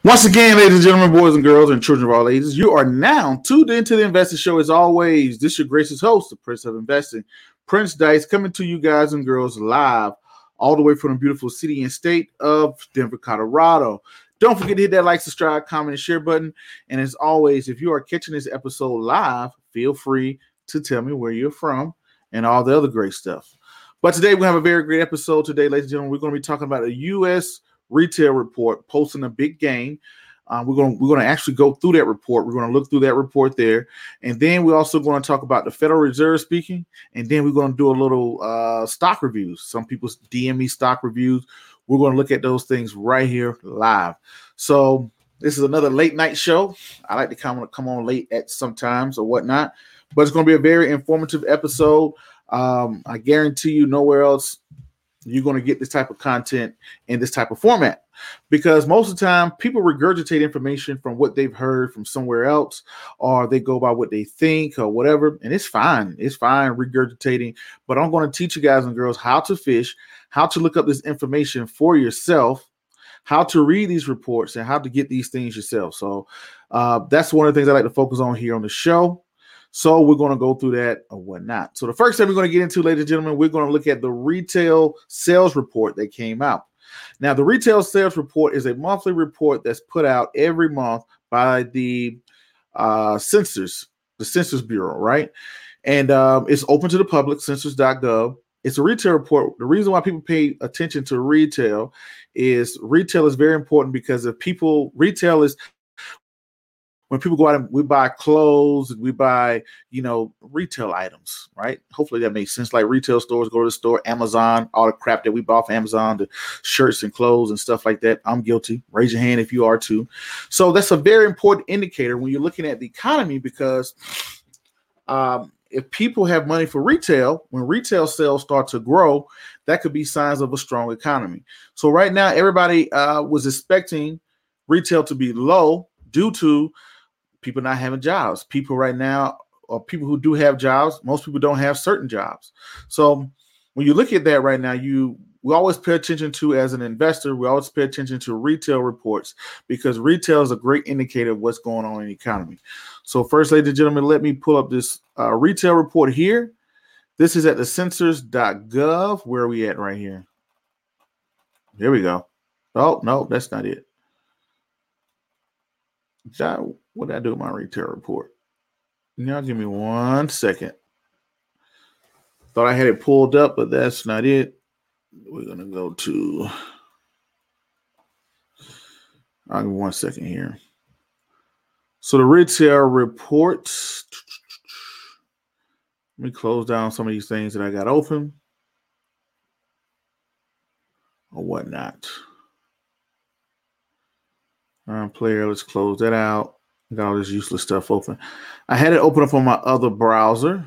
Once again, ladies and gentlemen, boys and girls, and children of all ages, you are now tuned into the Investing Show. As always, this is your gracious host, the Prince of Investing, Prince Dice, coming to you guys and girls live all the way from the beautiful city and state of Denver, Colorado. Don't forget to hit that like, subscribe, comment, and share button. And as always, if you are catching this episode live, feel free to tell me where you're from and all the other great stuff. But today we have a very great episode today, ladies and gentlemen. We're going to be talking about a U.S. retail report posting a big gain. We're going to actually go through that report. We're going to look through that report there. And then we're also going to talk about the Federal Reserve speaking. And then we're going to do a little stock reviews. Some people DM me stock reviews. We're going to look at those things right here live. So this is another late night show. I like to come on late at sometimes or whatnot. But it's going to be a very informative episode. I guarantee you nowhere else you're going to get this type of content in this type of format, because most of the time people regurgitate information from what they've heard from somewhere else, or they go by what they think or whatever. And it's fine. It's fine regurgitating, but I'm going to teach you guys and girls how to fish, how to look up this information for yourself, how to read these reports, and how to get these things yourself. So that's one of the things I like to focus on here on the show. So we're going to go through that or whatnot. So the first thing we're going to get into, ladies and gentlemen, we're going to look at the retail sales report that came out. Now, the retail sales report is a monthly report that's put out every month by the Census Bureau, right? And it's open to the public, census.gov. It's a retail report. The reason why people pay attention to retail is very important, because retail is when people go out and we buy clothes, we buy, retail items, right? Hopefully that makes sense. Like retail stores, go to the store, Amazon, all the crap that we bought from Amazon, the shirts and clothes and stuff like that. I'm guilty. Raise your hand if you are too. So that's a very important indicator when you're looking at the economy, because if people have money for retail, when retail sales start to grow, that could be signs of a strong economy. So right now, everybody was expecting retail to be low due to people not having jobs. People right now, or people who do have jobs, most people don't have certain jobs. So when you look at that right now, we always pay attention to, as an investor, we always pay attention to retail reports, because retail is a great indicator of what's going on in the economy. So first, ladies and gentlemen, let me pull up this retail report here. This is at the census.gov. Where are we at right here? Here we go. Oh, no, that's not it. What did I do with my retail report? Now give me 1 second. Thought I had it pulled up, but that's not it. We're going to go to... I'll give me 1 second here. So the retail report... Let me close down some of these things that I got open or whatnot. Player, let's close that out. Got all this useless stuff open. I had it open up on my other browser.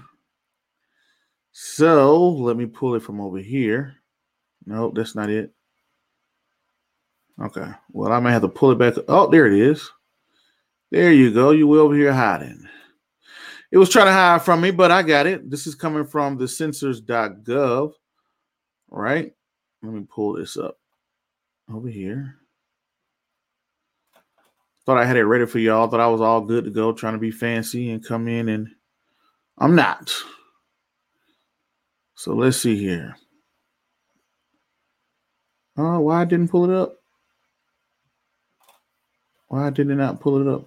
So let me pull it from over here. Nope, that's not it. Okay. Well, I may have to pull it back. Oh, there it is. There you go. You were over here hiding. It was trying to hide from me, but I got it. This is coming from the census.gov. Right? Let me pull this up over here. Thought I had it ready for y'all. Thought I was all good to go, trying to be fancy and come in, and I'm not. So let's see here. Oh, why I didn't pull it up? Why did it not pull it up?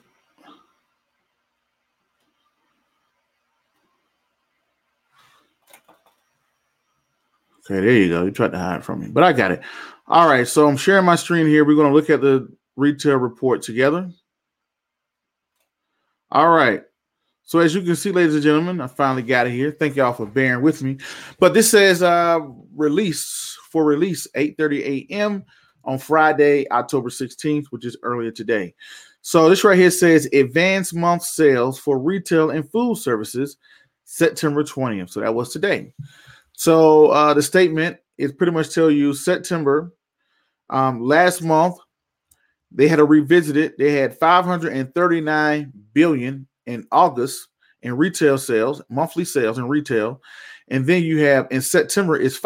Okay, there you go. You tried to hide from me, but I got it. All right, so I'm sharing my screen here. We're going to look at the retail report together. All right. So as you can see, ladies and gentlemen, I finally got it here. Thank y'all for bearing with me. But this says release 8:30 a.m. on Friday, October 16th, which is earlier today. So this right here says advanced month sales for retail and food services, September 20th. So that was today. So the statement is pretty much tell you September last month, they had to revisit it. They had $539 billion in August in retail sales, monthly sales in retail. And then you have in September is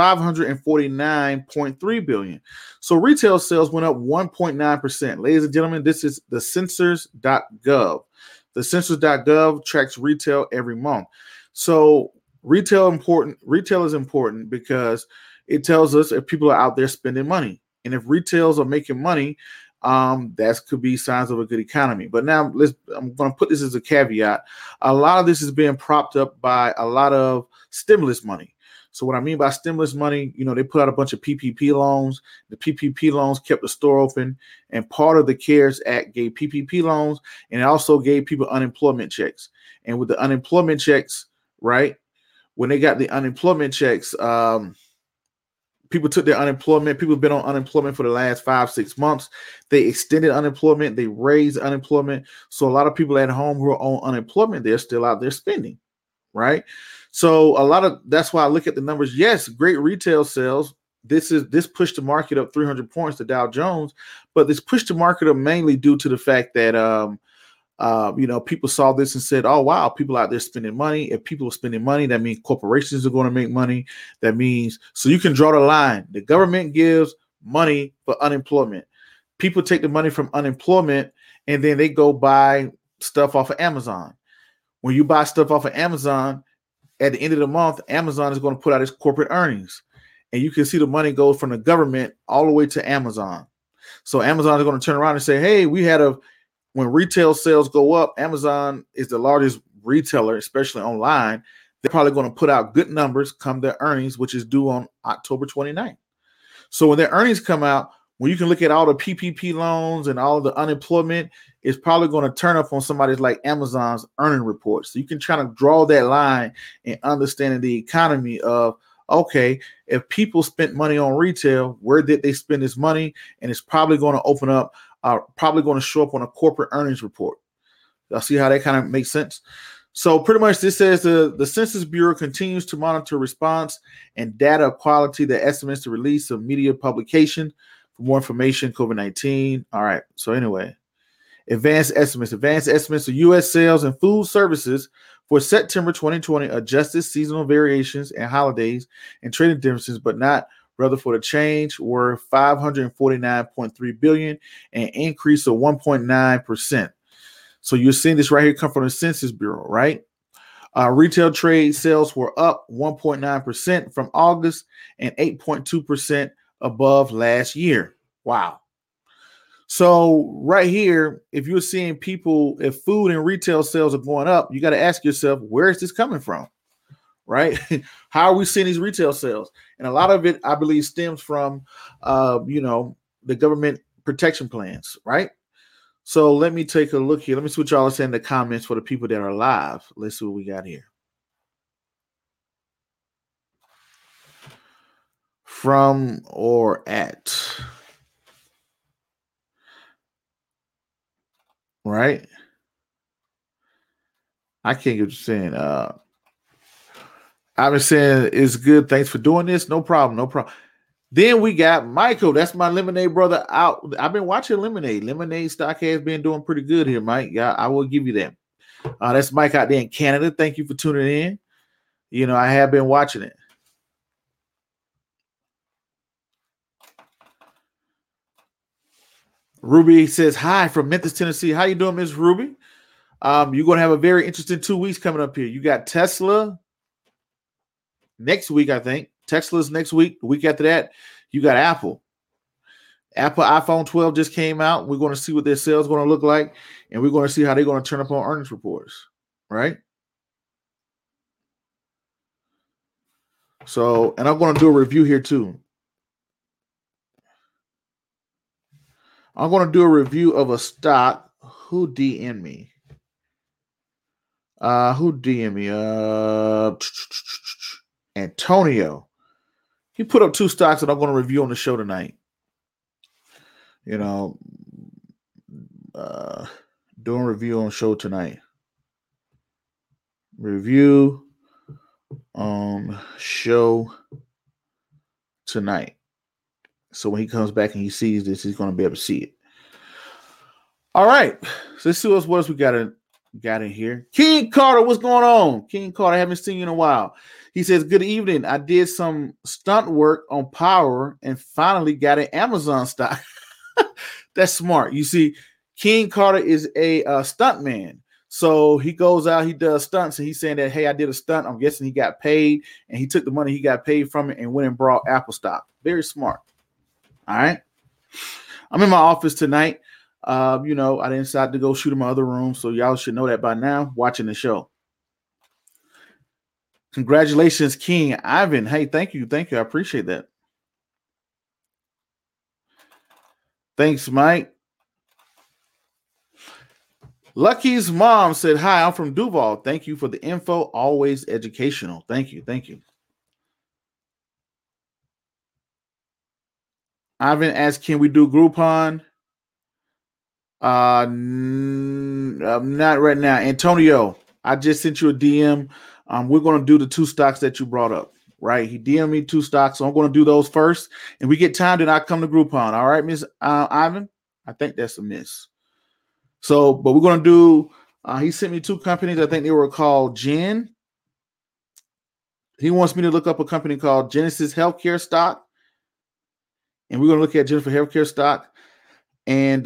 549.3 billion. So retail sales went up 1.9%. Ladies and gentlemen, this is the census.gov. The census.gov tracks retail every month. So retail is important because it tells us if people are out there spending money. And if retails are making money, that could be signs of a good economy. But now I'm going to put this as a caveat. A lot of this is being propped up by a lot of stimulus money. So what I mean by stimulus money, they put out a bunch of PPP loans. The PPP loans kept the store open, and part of the CARES Act gave PPP loans, and it also gave people unemployment checks. And with the unemployment checks, right, when they got the unemployment checks, people took their unemployment. People have been on unemployment for the last 5-6 months. They extended unemployment. They raised unemployment. So a lot of people at home who are on unemployment, they're still out there spending, right? So that's why I look at the numbers. Yes, great retail sales. This pushed the market up 300 points, the Dow Jones, but this pushed the market up mainly due to the fact that people saw this and said, oh, wow, people out there spending money. If people are spending money, that means corporations are going to make money. That means, so you can draw the line. The government gives money for unemployment. People take the money from unemployment and then they go buy stuff off of Amazon. When you buy stuff off of Amazon, at the end of the month, Amazon is going to put out its corporate earnings. And you can see the money go from the government all the way to Amazon. So Amazon is going to turn around and say, hey, when retail sales go up, Amazon is the largest retailer, especially online. They're probably going to put out good numbers come their earnings, which is due on October 29th. So when their earnings come out, when you can look at all the PPP loans and all of the unemployment, it's probably going to turn up on somebody's like Amazon's earning reports. So you can try to draw that line and understanding the economy of, okay, if people spent money on retail, where did they spend this money? And it's probably going to open up, probably going to show up on a corporate earnings report. Y'all see how that kind of makes sense? So pretty much this says the Census Bureau continues to monitor response and data quality that estimates the release of media publication. For more information, COVID-19. All right. So anyway, advanced estimates of U.S. sales and food services for September 2020 adjusted seasonal variations and holidays and trading differences, but not rather for the change, were $549.3 billion, an increase of 1.9%. So you're seeing this right here come from the Census Bureau, right? Retail trade sales were up 1.9% from August and 8.2% above last year. Wow. So right here, if you're seeing if food and retail sales are going up, you got to ask yourself, where is this coming from? Right? How are we seeing these retail sales? And a lot of it, I believe, stems from, the government protection plans, right? So let me take a look here. Let me see what y'all are saying in the comments for the people that are live. Let's see what we got here. From or at. Right? I can't get what you're saying. I've been saying it's good. Thanks for doing this. No problem. Then we got Michael. That's my Lemonade brother out. I've been watching Lemonade. Lemonade stock has been doing pretty good here, Mike. Yeah, I will give you that. That's Mike out there in Canada. Thank you for tuning in. I have been watching it. Ruby says, hi from Memphis, Tennessee. How you doing, Miss Ruby? You're going to have a very interesting 2 weeks coming up here. You got Tesla next week, I think. Tesla's next week. The week after that, you got Apple. Apple iPhone 12 just came out. We're going to see what their sales are going to look like, and we're going to see how they're going to turn up on earnings reports, right? So, and I'm going to do a review here too. I'm going to do a review of a stock. Who DM'd me? Antonio. He put up 2 stocks that I'm going to review on the show tonight. Doing a review on the show tonight. Review on show tonight. So when he comes back and he sees this, he's going to be able to see it. All right. So let's see what else we got in here. King Carter, what's going on? King Carter, I haven't seen you in a while. He says, good evening. I did some stunt work on Power and finally got an Amazon stock. That's smart. You see, King Carter is a stunt man. So he goes out, he does stunts, and he's saying that, hey, I did a stunt. I'm guessing he got paid, and he took the money he got paid from it and went and brought Apple stock. Very smart. All right. I'm in my office tonight. I didn't decide to go shoot in my other room, so y'all should know that by now, watching the show. Congratulations, King Ivan. Hey, thank you. I appreciate that. Thanks, Mike. Lucky's mom said, hi, I'm from Duval. Thank you for the info. Always educational. Thank you. Ivan asked, can we do Groupon? Not right now. Antonio, I just sent you a DM. We're going to do the two stocks that you brought up, right? He DM'd me two stocks, so I'm going to do those first. And we get time, then I come to Groupon. All right, Miss Ivan? I think that's a miss. So, but we're going to do, he sent me two companies. I think they were called Gen. He wants me to look up a company called Genesis Healthcare stock. And we're going to look at Jennifer Healthcare stock and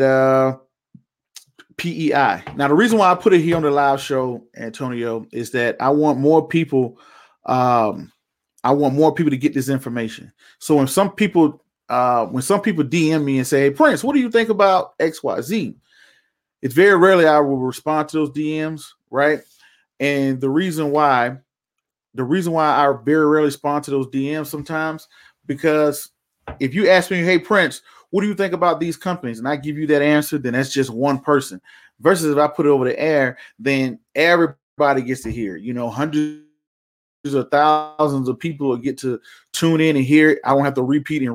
PEI. Now, the reason why I put it here on the live show, Antonio, is that I want more people. I want more people to get this information. So when some people DM me and say, hey, Prince, what do you think about XYZ? It's very rarely I will respond to those DMs, right? And the reason why I very rarely respond to those DMs sometimes, because if you ask me, hey, Prince, what do you think about these companies? And I give you that answer, then that's just one person. Versus if I put it over the air, then everybody gets to hear. Hundreds of thousands of people will get to tune in and hear it. I won't have to repeat.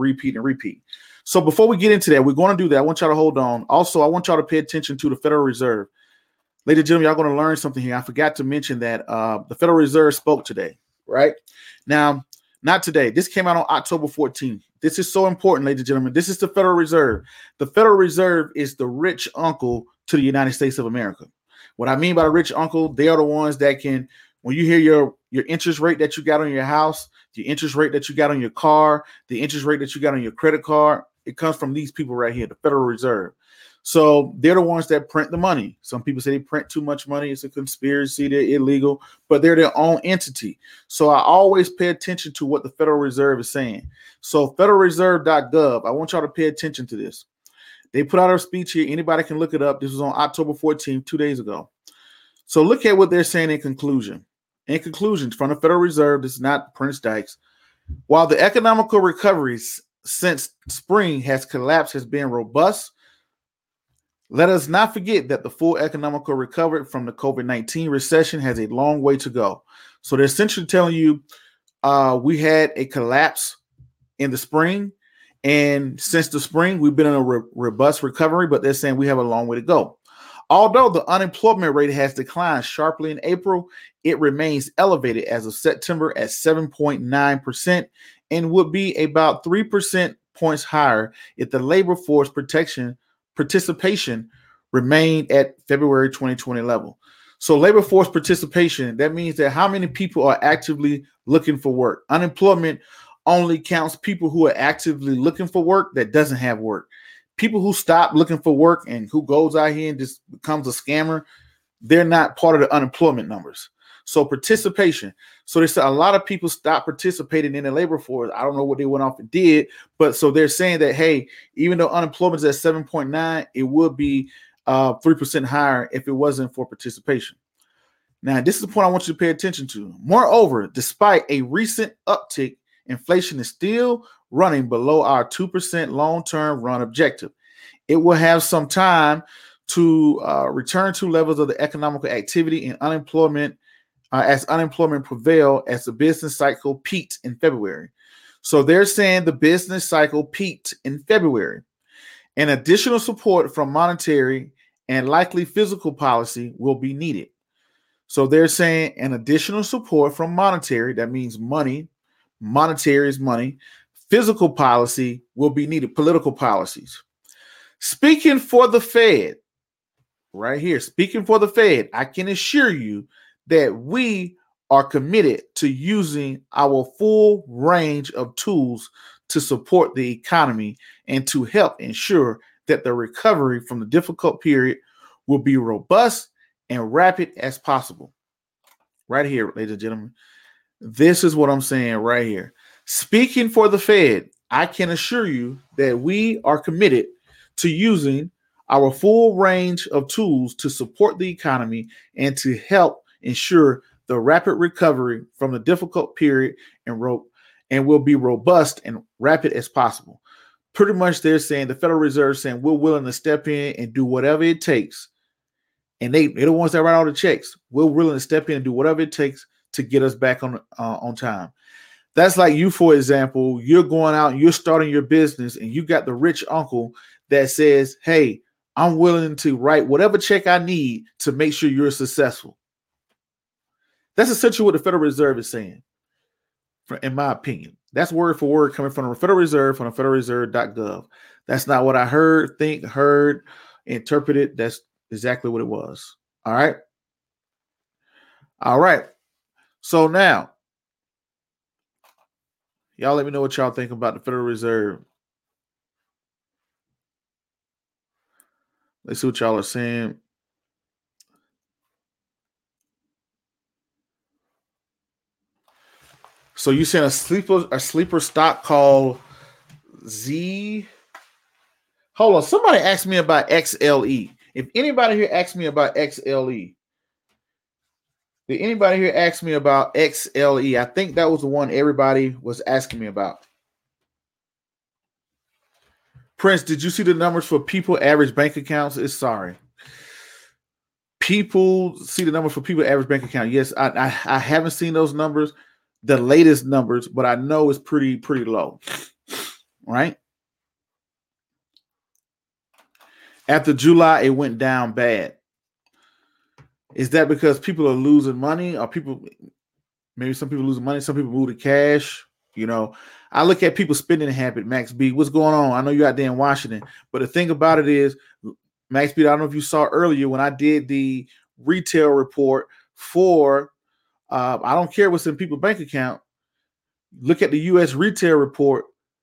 So before we get into that, we're going to do that. I want y'all to hold on. Also, I want y'all to pay attention to the Federal Reserve. Ladies and gentlemen, y'all going to learn something here. I forgot to mention that the Federal Reserve spoke today, right? Now, not today. This came out on October 14th. This is so important, ladies and gentlemen. This is the Federal Reserve. The Federal Reserve is the rich uncle to the United States of America. What I mean by the rich uncle, they are the ones that can, when you hear your interest rate that you got on your house, the interest rate that you got on your car, the interest rate that you got on your credit card, it comes from these people right here, the Federal Reserve. So they're the ones that print the money. Some people say they print too much money. It's a conspiracy. They're illegal, but they're their own entity. So I always pay attention to what the Federal Reserve is saying. So federalreserve.gov, I want y'all to pay attention to this. They put out a speech here. Anybody can look it up. This was on October 14th, 2 days ago. So look at what they're saying in conclusion. In conclusion, from the Federal Reserve, this is not Prince Dykes. While the economical recovery since spring has been robust, let us not forget that the full economical recovery from the COVID-19 recession has a long way to go. So they're essentially telling you we had a collapse in the spring, and since the spring, we've been in a robust recovery, but they're saying we have a long way to go. Although the unemployment rate has declined sharply in April, it remains elevated as of September at 7.9% and would be about 3% points higher if the labor force participation remained at February 2020 level. So labor force participation, that means that how many people are actively looking for work. Unemployment only counts people who are actively looking for work that doesn't have work. People who stop looking for work and who goes out here and just becomes a scammer, they're not part of the unemployment numbers. So participation. So there's a lot of people stop participating in the labor force. I don't know what they went off and did, but so they're saying that, hey, even though unemployment is at 7.9, it would be 3% higher if it wasn't for participation. Now, this is the point I want you to pay attention to. Moreover, despite a recent uptick, inflation is still running below our 2% long-term run objective. It will have some time to return to levels of the economical activity and unemployment as unemployment prevail as the business cycle peaked in February. So they're saying the business cycle peaked in February. And additional support from monetary and likely fiscal policy will be needed. So they're saying an additional support from monetary, that means money, monetary is money, fiscal policy will be needed, political policies. Speaking for the Fed, right here, speaking for the Fed, I can assure you that we are committed to using our full range of tools to support the economy and to help ensure that the recovery from the difficult period will be robust and rapid as possible. Right here, ladies and gentlemen. This is what I'm saying right here. Speaking for the Fed, I can assure you that we are committed to using our full range of tools to support the economy and to help ensure the rapid recovery from the difficult period and will be robust and rapid as possible. Pretty much they're saying, the Federal Reserve saying, we're willing to step in and do whatever it takes. And they're the ones that write all the checks. We're willing to step in and do whatever it takes to get us back on time. That's like you, for example, you're going out and you're starting your business and you got the rich uncle that says, hey, I'm willing to write whatever check I need to make sure you're successful. That's essentially what the Federal Reserve is saying, in my opinion. That's word for word coming from the Federal Reserve, from the federalreserve.gov. That's not what I heard, interpreted. That's exactly what it was. All right. All right. So now, y'all let me know what y'all think about the Federal Reserve. Let's see what y'all are saying. So you saying a sleeper stock called Z? Hold on. Somebody asked me about XLE. If anybody here asked me about XLE, did anybody here ask me about XLE? I think that was the one everybody was asking me about. Prince, did you see the numbers for people average bank accounts? Sorry. People see the numbers for people average bank account. Yes, I haven't seen those numbers, the latest numbers, but I know it's pretty low. Right? After July, it went down bad. Is that because people are losing money, or maybe some people losing money, some people move to cash? You know, I look at people's spending habit, Max B. What's going on? I know you're out there in Washington, but the thing about it is, Max B, I don't know if you saw earlier when I did the retail report for, I don't care what's in people's bank account. Look at the U.S. retail report.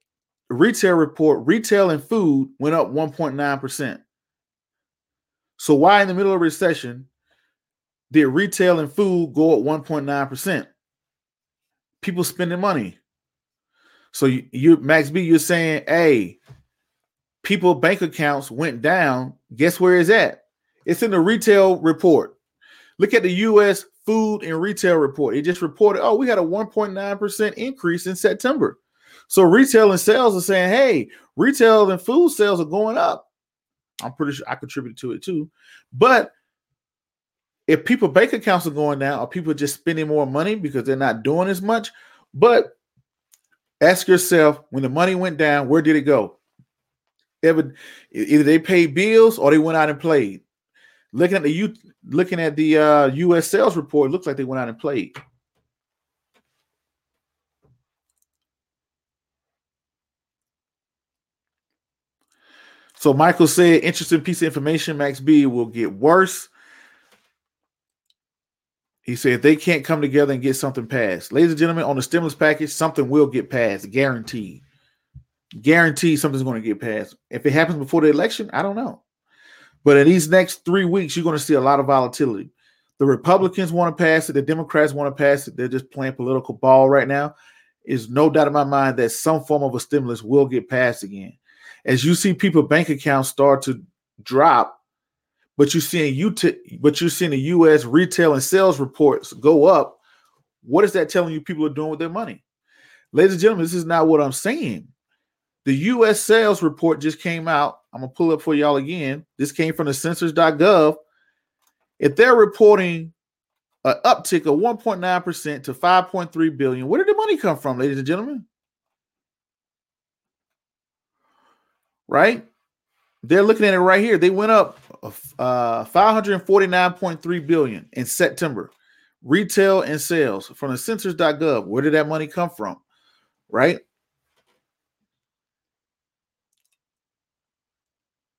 Retail and food went up 1.9%. So why in the middle of a recession did retail and food go up 1.9%? People spending money. So you Max B, you're saying, hey, people bank accounts went down. Guess where it's at? It's in the retail report. Look at the U.S. food and retail report. It just reported, we had a 1.9% increase in September. So retail and sales are saying, hey, retail and food sales are going up. I'm pretty sure I contributed to it too. But if people bank accounts are going down, or people just spending more money because they're not doing as much. But ask yourself, when the money went down, where did it go? Either they paid bills or they went out and played. Looking at the U.S. sales report, it looks like they went out and played. So Michael said, interesting piece of information, Max B, will get worse. He said, if they can't come together and get something passed. Ladies and gentlemen, on the stimulus package, something will get passed. Guaranteed. Guaranteed something's going to get passed. If it happens before the election, I don't know. But in these next 3 weeks, you're going to see a lot of volatility. The Republicans want to pass it. The Democrats want to pass it. They're just playing political ball right now. There's no doubt in my mind that some form of a stimulus will get passed again. As you see people's bank accounts start to drop, but you're seeing the U.S. retail and sales reports go up, what is that telling you people are doing with their money? Ladies and gentlemen, this is not what I'm saying. The U.S. sales report just came out. I'm going to pull it up for y'all again. This came from the census.gov. If they're reporting an uptick of 1.9% to 5.3 billion, where did the money come from, ladies and gentlemen? Right? They're looking at it right here. They went up 549.3 billion in September. Retail and sales from the census.gov. Where did that money come from? Right?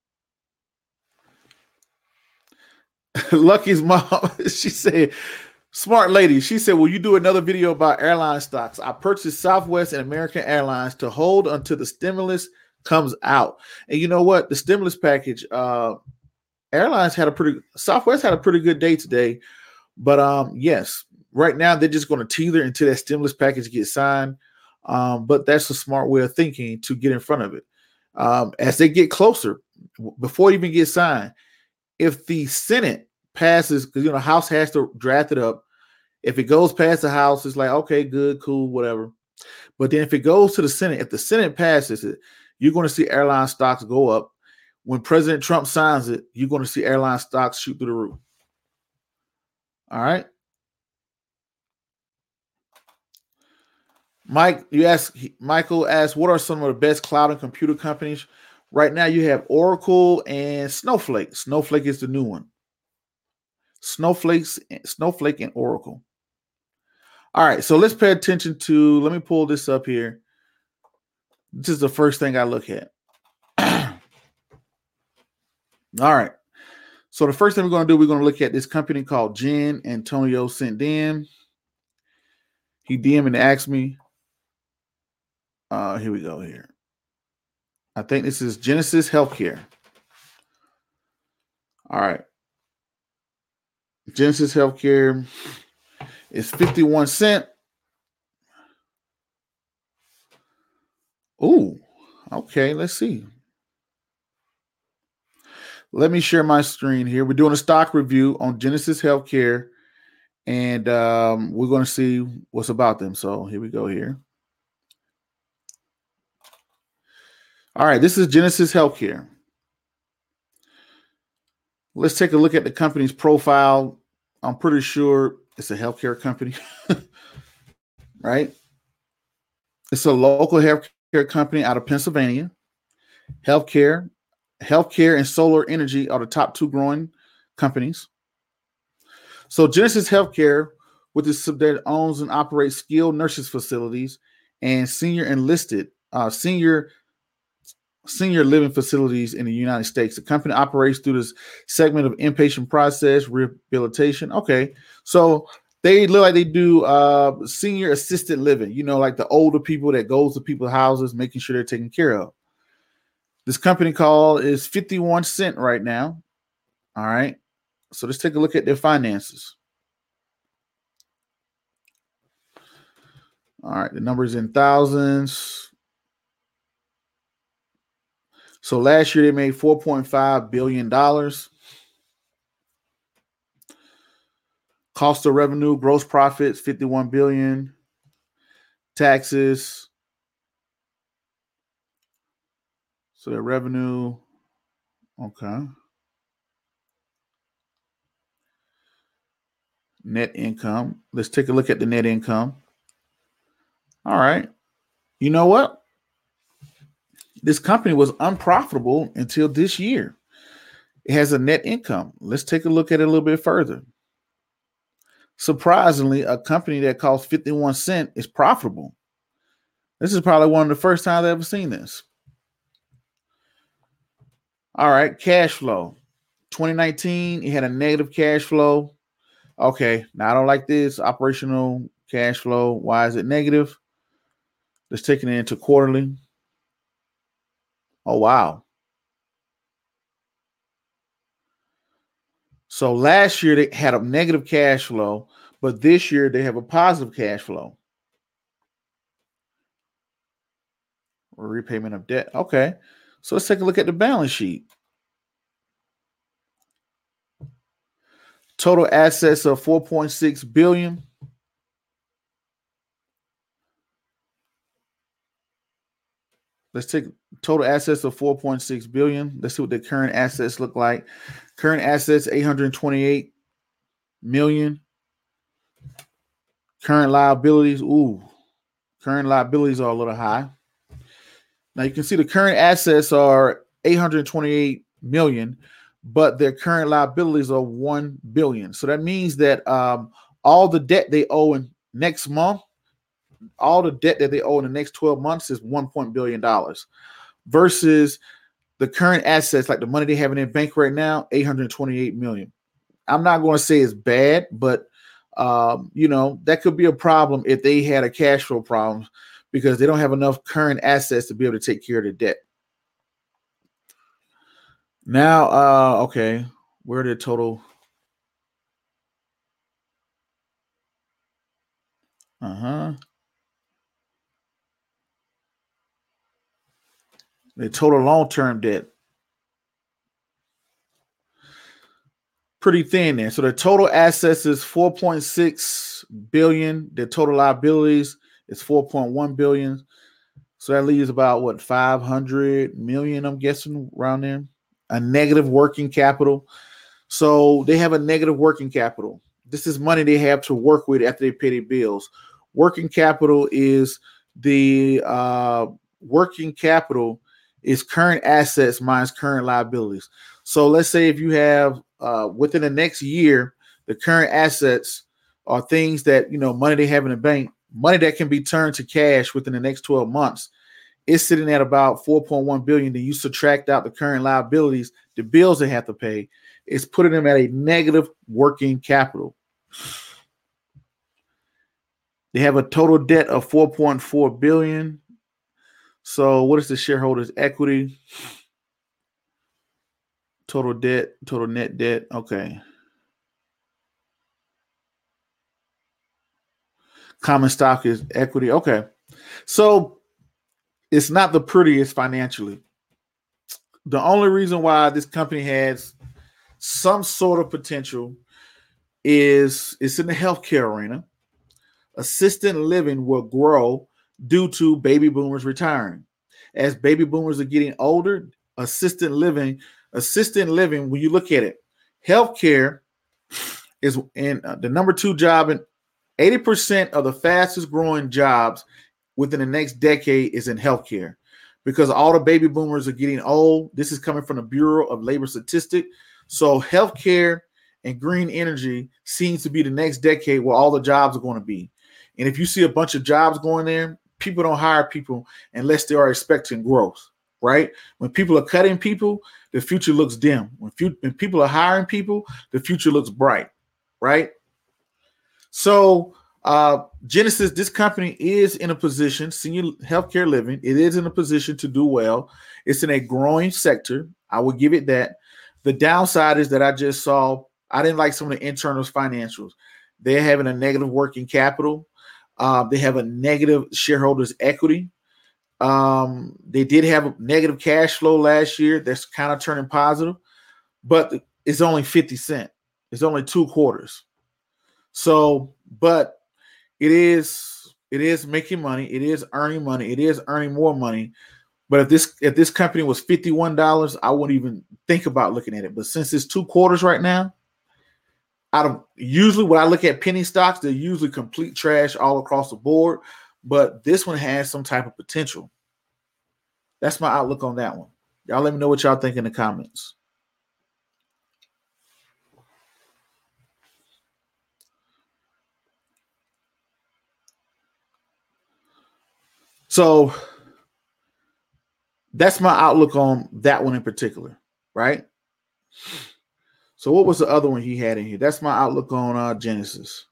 Lucky's mom, she said, Smart lady. She said, "Will you do another video about airline stocks? I purchased Southwest and American Airlines to hold until the stimulus comes out." And you know what? The stimulus package, Southwest had a pretty good day today. But yes, right now they're just going to teeter until that stimulus package gets signed. But that's a smart way of thinking to get in front of it. As they get closer, before it even gets signed, if the Senate passes, because the House has to draft it up. If it goes past the House, it's like, okay, good, cool, whatever. But then if it goes to the Senate, if the Senate passes it, you're going to see airline stocks go up. When President Trump signs it, you're going to see airline stocks shoot through the roof. All right. Michael asked, what are some of the best cloud and computer companies? Right now, you have Oracle and Snowflake. Snowflake is the new one. Snowflake and Oracle. All right, so let's pay attention to, let me pull this up here. This is the first thing I look at. All right. So the first thing we're going to do, we're going to look at this company called Gen. Antonio sent in. He DM'd and asked me. Here we go here. I think this is Genesis Healthcare. All right. Genesis Healthcare is 51 cents. Ooh, okay, let's see. Let me share my screen here. We're doing a stock review on Genesis Healthcare, and we're going to see what's about them. So here we go here. All right, this is Genesis Healthcare. Let's take a look at the company's profile. I'm pretty sure it's a healthcare company, right? It's a local healthcare company out of Pennsylvania. Healthcare and solar energy are the top two growing companies. So Genesis Healthcare, with its subsidiary, owns and operates skilled nurses facilities and senior living facilities in the United States. The company operates through this segment of inpatient process rehabilitation. Okay, so they look like they do senior assisted living, like the older people that goes to people's houses, making sure they're taken care of. This company call is 51 cents right now. All right, so let's take a look at their finances. All right, the numbers in thousands. So last year they made $4.5 billion. Cost of revenue, gross profits, $51 billion. Taxes. So their revenue, okay. Net income. Let's take a look at the net income. All right. You know what? This company was unprofitable until this year. It has a net income. Let's take a look at it a little bit further. Surprisingly, a company that costs 51 cents is profitable. This is probably one of the first times I've ever seen this. All right, cash flow. 2019, it had a negative cash flow. Okay, now I don't like this. Operational cash flow. Why is it negative? Let's take it into quarterly. Oh, wow. So last year they had a negative cash flow, but this year they have a positive cash flow. Repayment of debt. Okay. So let's take a look at the balance sheet. Total assets of $4.6 billion. Let's take total assets of $4.6 billion. Let's see what the current assets look like. Current assets, $828 million. Current liabilities, current liabilities are a little high. Now you can see the current assets are $828 million, but their current liabilities are $1 billion. So that means that all the debt they owe in next month, all the debt that they owe in the next 12 months is $1 billion versus the current assets, like the money they have in their bank right now, $828 million. I'm not going to say it's bad, but That could be a problem if they had a cash flow problem because they don't have enough current assets to be able to take care of the debt. Now, okay, where did total? The total long-term debt. Pretty thin there. So the total assets is 4.6 billion. The total liabilities is 4.1 billion. So that leaves about what 500 million, I'm guessing, around there. A negative working capital. So they have a negative working capital. This is money they have to work with after they pay their bills. Working capital is the working capital is current assets minus current liabilities. So let's say if you have within the next year, the current assets are things that, money they have in the bank, money that can be turned to cash within the next 12 months. It's sitting at about 4.1 billion. Then you subtract out the current liabilities, the bills they have to pay. It's putting them at a negative working capital. They have a total debt of 4.4 billion. So what is the shareholders' equity? Total debt, total net debt. Okay. Common stock is equity. Okay. So it's not the prettiest financially. The only reason why this company has some sort of potential is it's in the healthcare arena. Assisted living will grow due to baby boomers retiring. As baby boomers are getting older, assisted living, when you look at it, healthcare is in the number 2 job, and 80% of the fastest growing jobs within the next decade is in healthcare because all the baby boomers are getting old. This is coming from the Bureau of Labor Statistics. So healthcare and green energy seems to be the next decade where all the jobs are going to be. And if you see a bunch of jobs going there, people don't hire people unless they are expecting growth, right? When people are cutting people, the future looks dim. When people are hiring people, the future looks bright, right? So Genesis, this company is in a position, senior healthcare living, it is in a position to do well. It's in a growing sector. I will give it that. The downside is that I just saw, I didn't like some of the internal financials. They're having a negative working capital. They have a negative shareholders equity. They did have a negative cash flow last year. That's kind of turning positive, but it's only 50 cents. It's only 2 quarters. So, but it is making money. It is earning money. It is earning more money. But if this company was $51, I wouldn't even think about looking at it. But since it's 2 quarters right now, usually when I look at penny stocks, they're usually complete trash all across the board. But this one has some type of potential. That's my outlook on that one. Y'all let me know what y'all think in the comments. So that's my outlook on that one in particular, right? So what was the other one he had in here? That's my outlook on Genesis.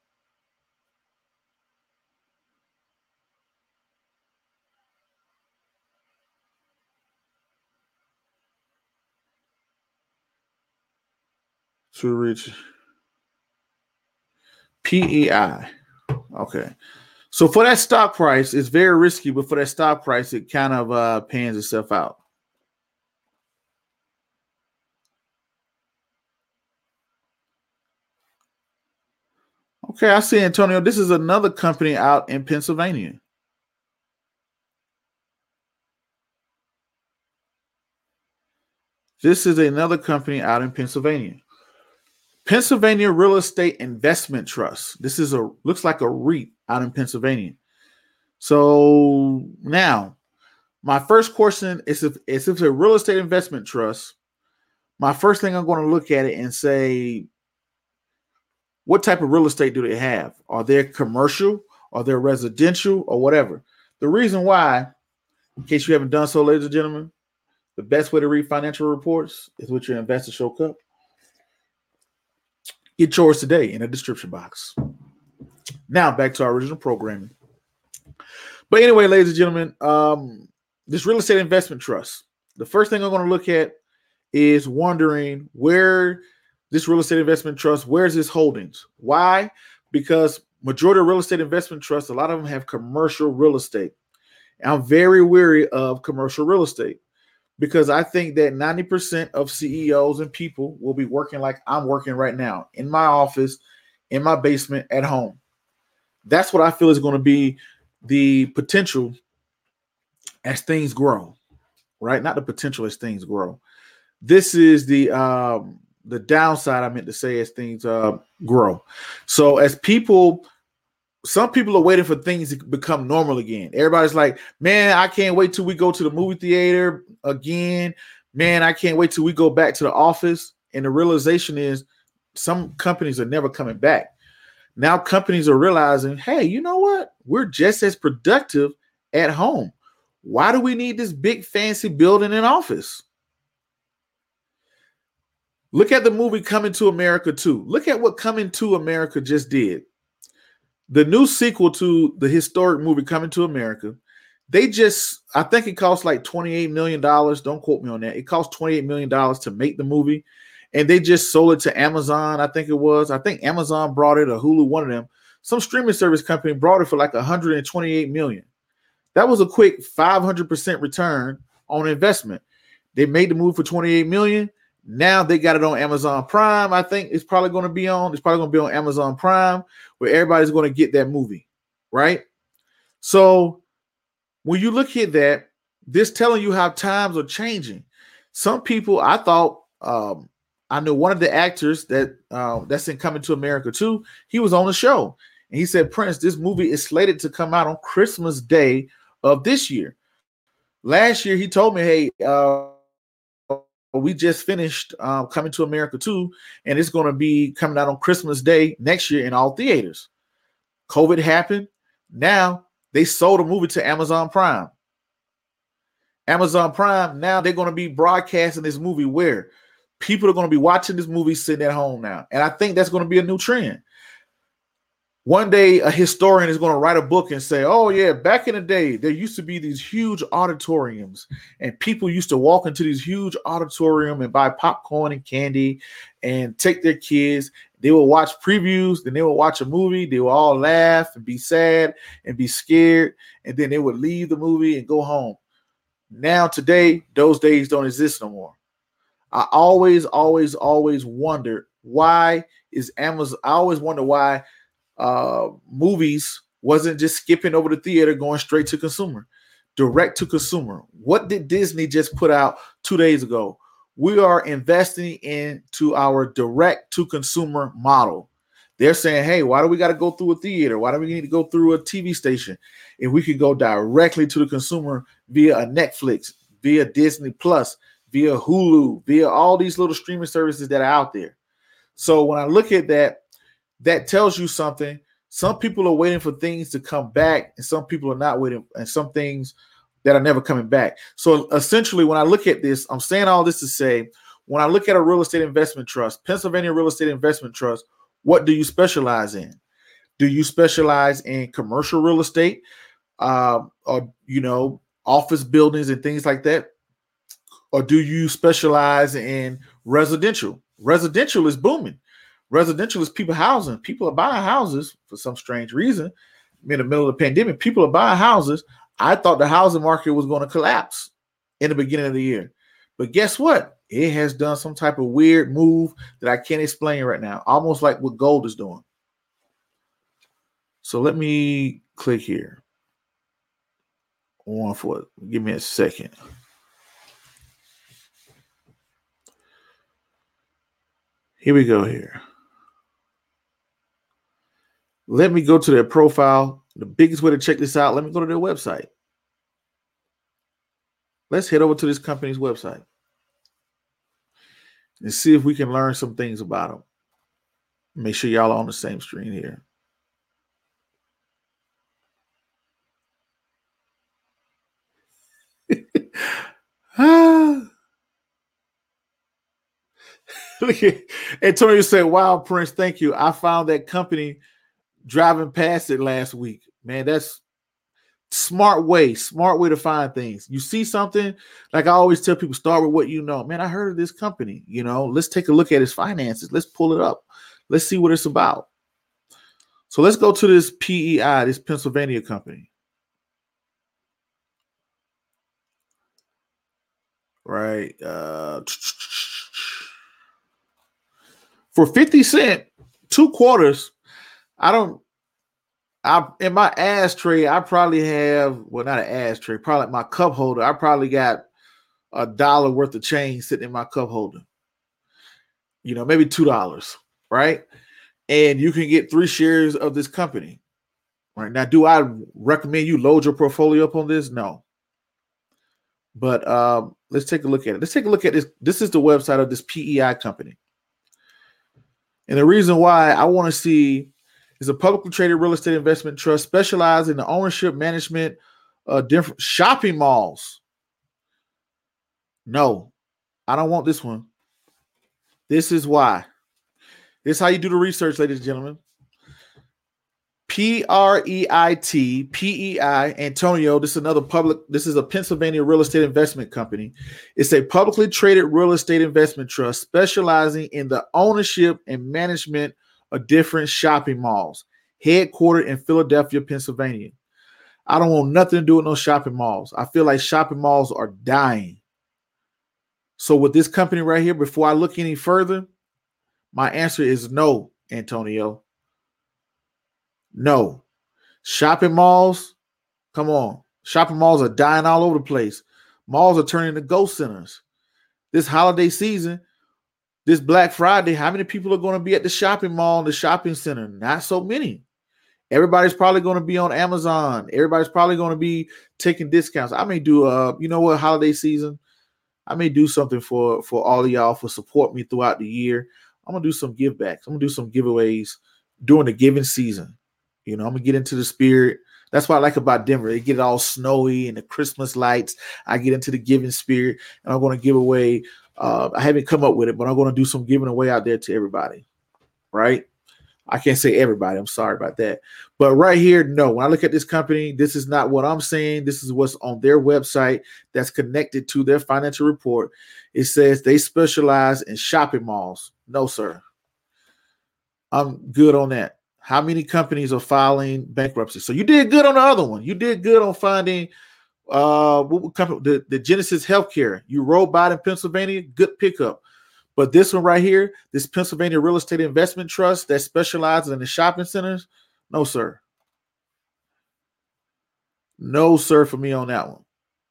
True Rich. PEI. Okay. So for that stock price, it's very risky, but for that stock price, it kind of pans itself out. Okay, I see, Antonio. This is another company out in Pennsylvania. This is another company out in Pennsylvania. Pennsylvania Real Estate Investment Trust. This is looks like a REIT out in Pennsylvania. So now, my first question is if it's a real estate investment trust, my first thing I'm going to look at it and say, what type of real estate do they have? Are they commercial? Are they residential or whatever? The reason why, in case you haven't done so, ladies and gentlemen, the best way to read financial reports is with your Investor Show Cup. Get yours today in the description box. Now back to our original programming. But anyway, ladies and gentlemen, this real estate investment trust. The first thing I'm going to look at is wondering where this real estate investment trust, where's its holdings? Why? Because majority of real estate investment trusts, a lot of them have commercial real estate. I'm very weary of commercial real estate because I think that 90% of CEOs and people will be working like I'm working right now in my office, in my basement, at home. That's what I feel is going to be the potential as things grow, right? Not the potential as things grow. This is the downside I meant to say as things grow. So as people, some people are waiting for things to become normal again. Everybody's like, man, I can't wait till we go to the movie theater again. Man, I can't wait till we go back to the office. And the realization is some companies are never coming back. Now companies are realizing, hey, you know what? We're just as productive at home. Why do we need this big fancy building and office? Look at the movie Coming to America 2. Look at what Coming to America just did. The new sequel to the historic movie Coming to America, I think it cost like $28 million. Don't quote me on that. It cost $28 million to make the movie. And they just sold it to Amazon, I think it was. I think Amazon brought it, or Hulu, one of them. Some streaming service company brought it for like $128 million. That was a quick 500% return on investment. They made the movie for $28 million. Now they got it on Amazon Prime. I think it's probably going to be on Amazon Prime, where everybody's going to get that movie, right? So when you look at that, this telling you how times are changing. Some people, I thought, I know one of the actors that's in Coming to America 2, he was on the show. And he said, Prince, this movie is slated to come out on Christmas Day of this year. Last year, he told me, hey, we just finished Coming to America 2, and it's going to be coming out on Christmas Day next year in all theaters. COVID happened. Now they sold a movie to Amazon Prime. Amazon Prime, now they're going to be broadcasting this movie where people are going to be watching this movie sitting at home now. And I think that's going to be a new trend. One day, a historian is going to write a book and say, oh, yeah, back in the day, there used to be these huge auditoriums, and people used to walk into these huge auditorium and buy popcorn and candy and take their kids. They would watch previews, then they would watch a movie. They would all laugh and be sad and be scared, and then they would leave the movie and go home. Now, today, those days don't exist no more. I always wondered why is Amazon. I always wonder why movies wasn't just skipping over the theater, going straight to consumer, direct to consumer. What did Disney just put out 2 days ago? We are investing into our direct to consumer model. They're saying, hey, why do we got to go through a theater? Why do we need to go through a TV station? If we could go directly to the consumer via a Netflix, via Disney Plus, via Hulu, via all these little streaming services that are out there. So when I look at that, that tells you something. Some people are waiting for things to come back, and some people are not waiting, and some things that are never coming back. So essentially, when I look at this, I'm saying all this to say, when I look at a real estate investment trust, Pennsylvania Real Estate Investment Trust, what do you specialize in? Do you specialize in commercial real estate, or office buildings and things like that? Or do you specialize in residential? Residential is booming. Residential is people housing. People are buying houses for some strange reason. In the middle of the pandemic, people are buying houses. I thought the housing market was going to collapse in the beginning of the year. But guess what? It has done some type of weird move that I can't explain right now, almost like what gold is doing. So let me click here. On for it. Give me a second. Here we go here. Let me go to their profile. The biggest way to check this out, let me go to their website. Let's head over to this company's website and see if we can learn some things about them. Make sure y'all are on the same screen here. Look at Antonio said, wow, Prince, thank you. I found that company driving past it last week. Man, that's smart way to find things. You see something, like I always tell people, start with what you know. Man, I heard of this company. Let's take a look at its finances. Let's pull it up. Let's see what it's about. So let's go to this PEI, this Pennsylvania company. Right. For 50 cents, 2 quarters, in my ashtray, I probably have, well, not an ashtray, probably my cup holder. I probably got $1 worth of change sitting in my cup holder. Maybe $2, right? And you can get 3 shares of this company. Right now, do I recommend you load your portfolio up on this? No. But let's take a look at it. Let's take a look at this. This is the website of this PEI company. And the reason why I want to see is a publicly traded real estate investment trust specialized in the ownership management of different shopping malls. No, I don't want this one. This is why. This is how you do the research, ladies and gentlemen. PREIT, PEI, Antonio. This is a Pennsylvania real estate investment company. It's a publicly traded real estate investment trust specializing in the ownership and management of different shopping malls, headquartered in Philadelphia, Pennsylvania. I don't want nothing to do with no shopping malls. I feel like shopping malls are dying. So with this company right here, before I look any further, my answer is no, Antonio. No. Shopping malls, come on. Shopping malls are dying all over the place. Malls are turning into ghost centers. This holiday season, this Black Friday, how many people are going to be at the shopping mall and the shopping center? Not so many. Everybody's probably going to be on Amazon. Everybody's probably going to be taking discounts. I may do, holiday season, I may do something for all of y'all for support me throughout the year. I'm going to do some give backs. I'm going to do some giveaways during the giving season. I'm going to get into the spirit. That's what I like about Denver. They get it all snowy and the Christmas lights. I get into the giving spirit, and I'm going to give away. I haven't come up with it, but I'm going to do some giving away out there to everybody, right? I can't say everybody. I'm sorry about that. But right here, no. When I look at this company, this is not what I'm saying. This is what's on their website that's connected to their financial report. It says they specialize in shopping malls. No, sir. I'm good on that. How many companies are filing bankruptcy? So you did good on the other one. You did good on finding the Genesis Healthcare. You rode by it in Pennsylvania. Good pickup. But this one right here, this Pennsylvania Real Estate Investment Trust that specializes in the shopping centers, no, sir. No, sir, for me on that one.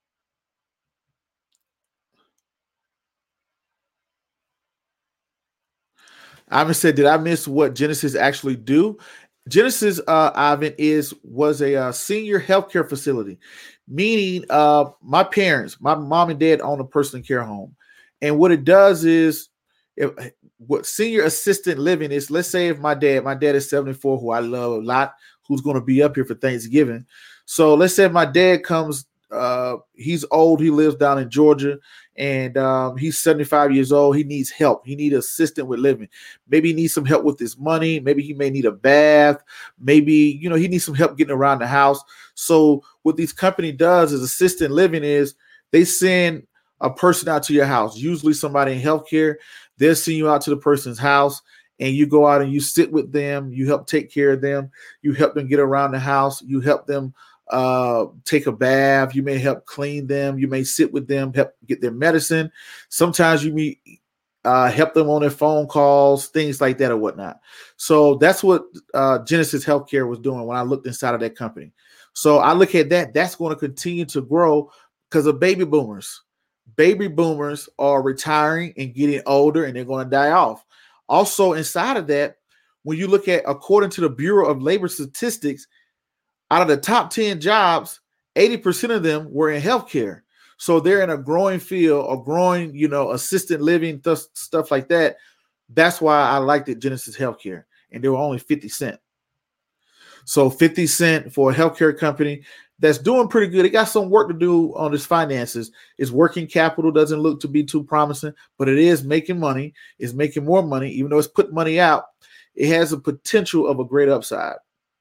Ivan said, did I miss what Genesis actually do? Genesis, Ivan, was a senior healthcare facility, meaning my parents, my mom and dad own a personal care home. And what it does is, what senior assistant living is, let's say if my dad is 74, who I love a lot, who's going to be up here for Thanksgiving. So let's say if my dad comes, he's old, he lives down in Georgia, and he's 75 years old. He needs help. He needs assistant with living. Maybe he needs some help with his money. Maybe he may need a bath. Maybe, he needs some help getting around the house. So what this company does is assistant living is they send a person out to your house, usually somebody in healthcare. They'll send you out to the person's house, and you go out and you sit with them. You help take care of them. You help them get around the house. You help them take a bath. You may help clean them. You may sit with them, help get their medicine. Sometimes you may help them on their phone calls, things like that or whatnot. So that's what Genesis Healthcare was doing when I looked inside of that company. So I look at that. That's going to continue to grow because of baby boomers. Baby boomers are retiring and getting older, and they're going to die off. Also, inside of that, when you look at, according to the Bureau of Labor Statistics, out of the top 10 jobs, 80% of them were in healthcare. So they're in a growing field, a growing, assisted living, stuff like that. That's why I liked it, Genesis Healthcare. And they were only 50 cents. So 50 cents for a healthcare company that's doing pretty good. It got some work to do on its finances. Its working capital doesn't look to be too promising, but it is making money. It's making more money, even though it's putting money out. It has a potential of a great upside.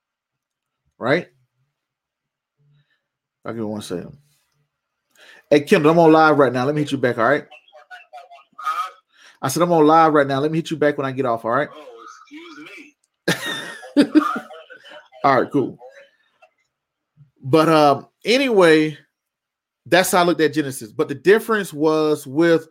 right? I'll give you 1 second. Hey, Kendall, I'm on live right now. Let me hit you back, all right? I said I'm on live right now. Let me hit you back when I get off, all right? Oh, excuse me. All right, cool. But anyway, that's how I looked at Genesis. But the difference was with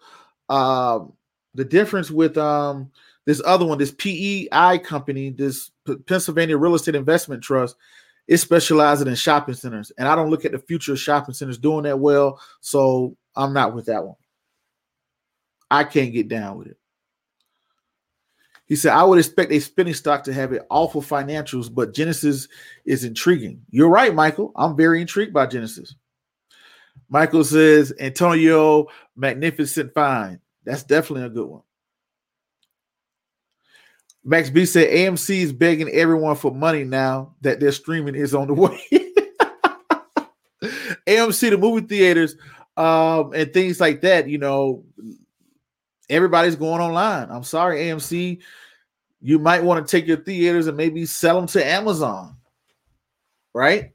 this other one, this PEI company, this Pennsylvania Real Estate Investment Trust, it specializes in shopping centers. And I don't look at the future of shopping centers doing that well. So I'm not with that one. I can't get down with it. He said, I would expect a spending stock to have awful financials, but Genesis is intriguing. You're right, Michael. I'm very intrigued by Genesis. Michael says, Antonio, magnificent find. That's definitely a good one. Max B said, AMC is begging everyone for money now that their streaming is on the way. AMC, the movie theaters, and things like that, everybody's going online. I'm sorry, AMC. You might want to take your theaters and maybe sell them to Amazon, right?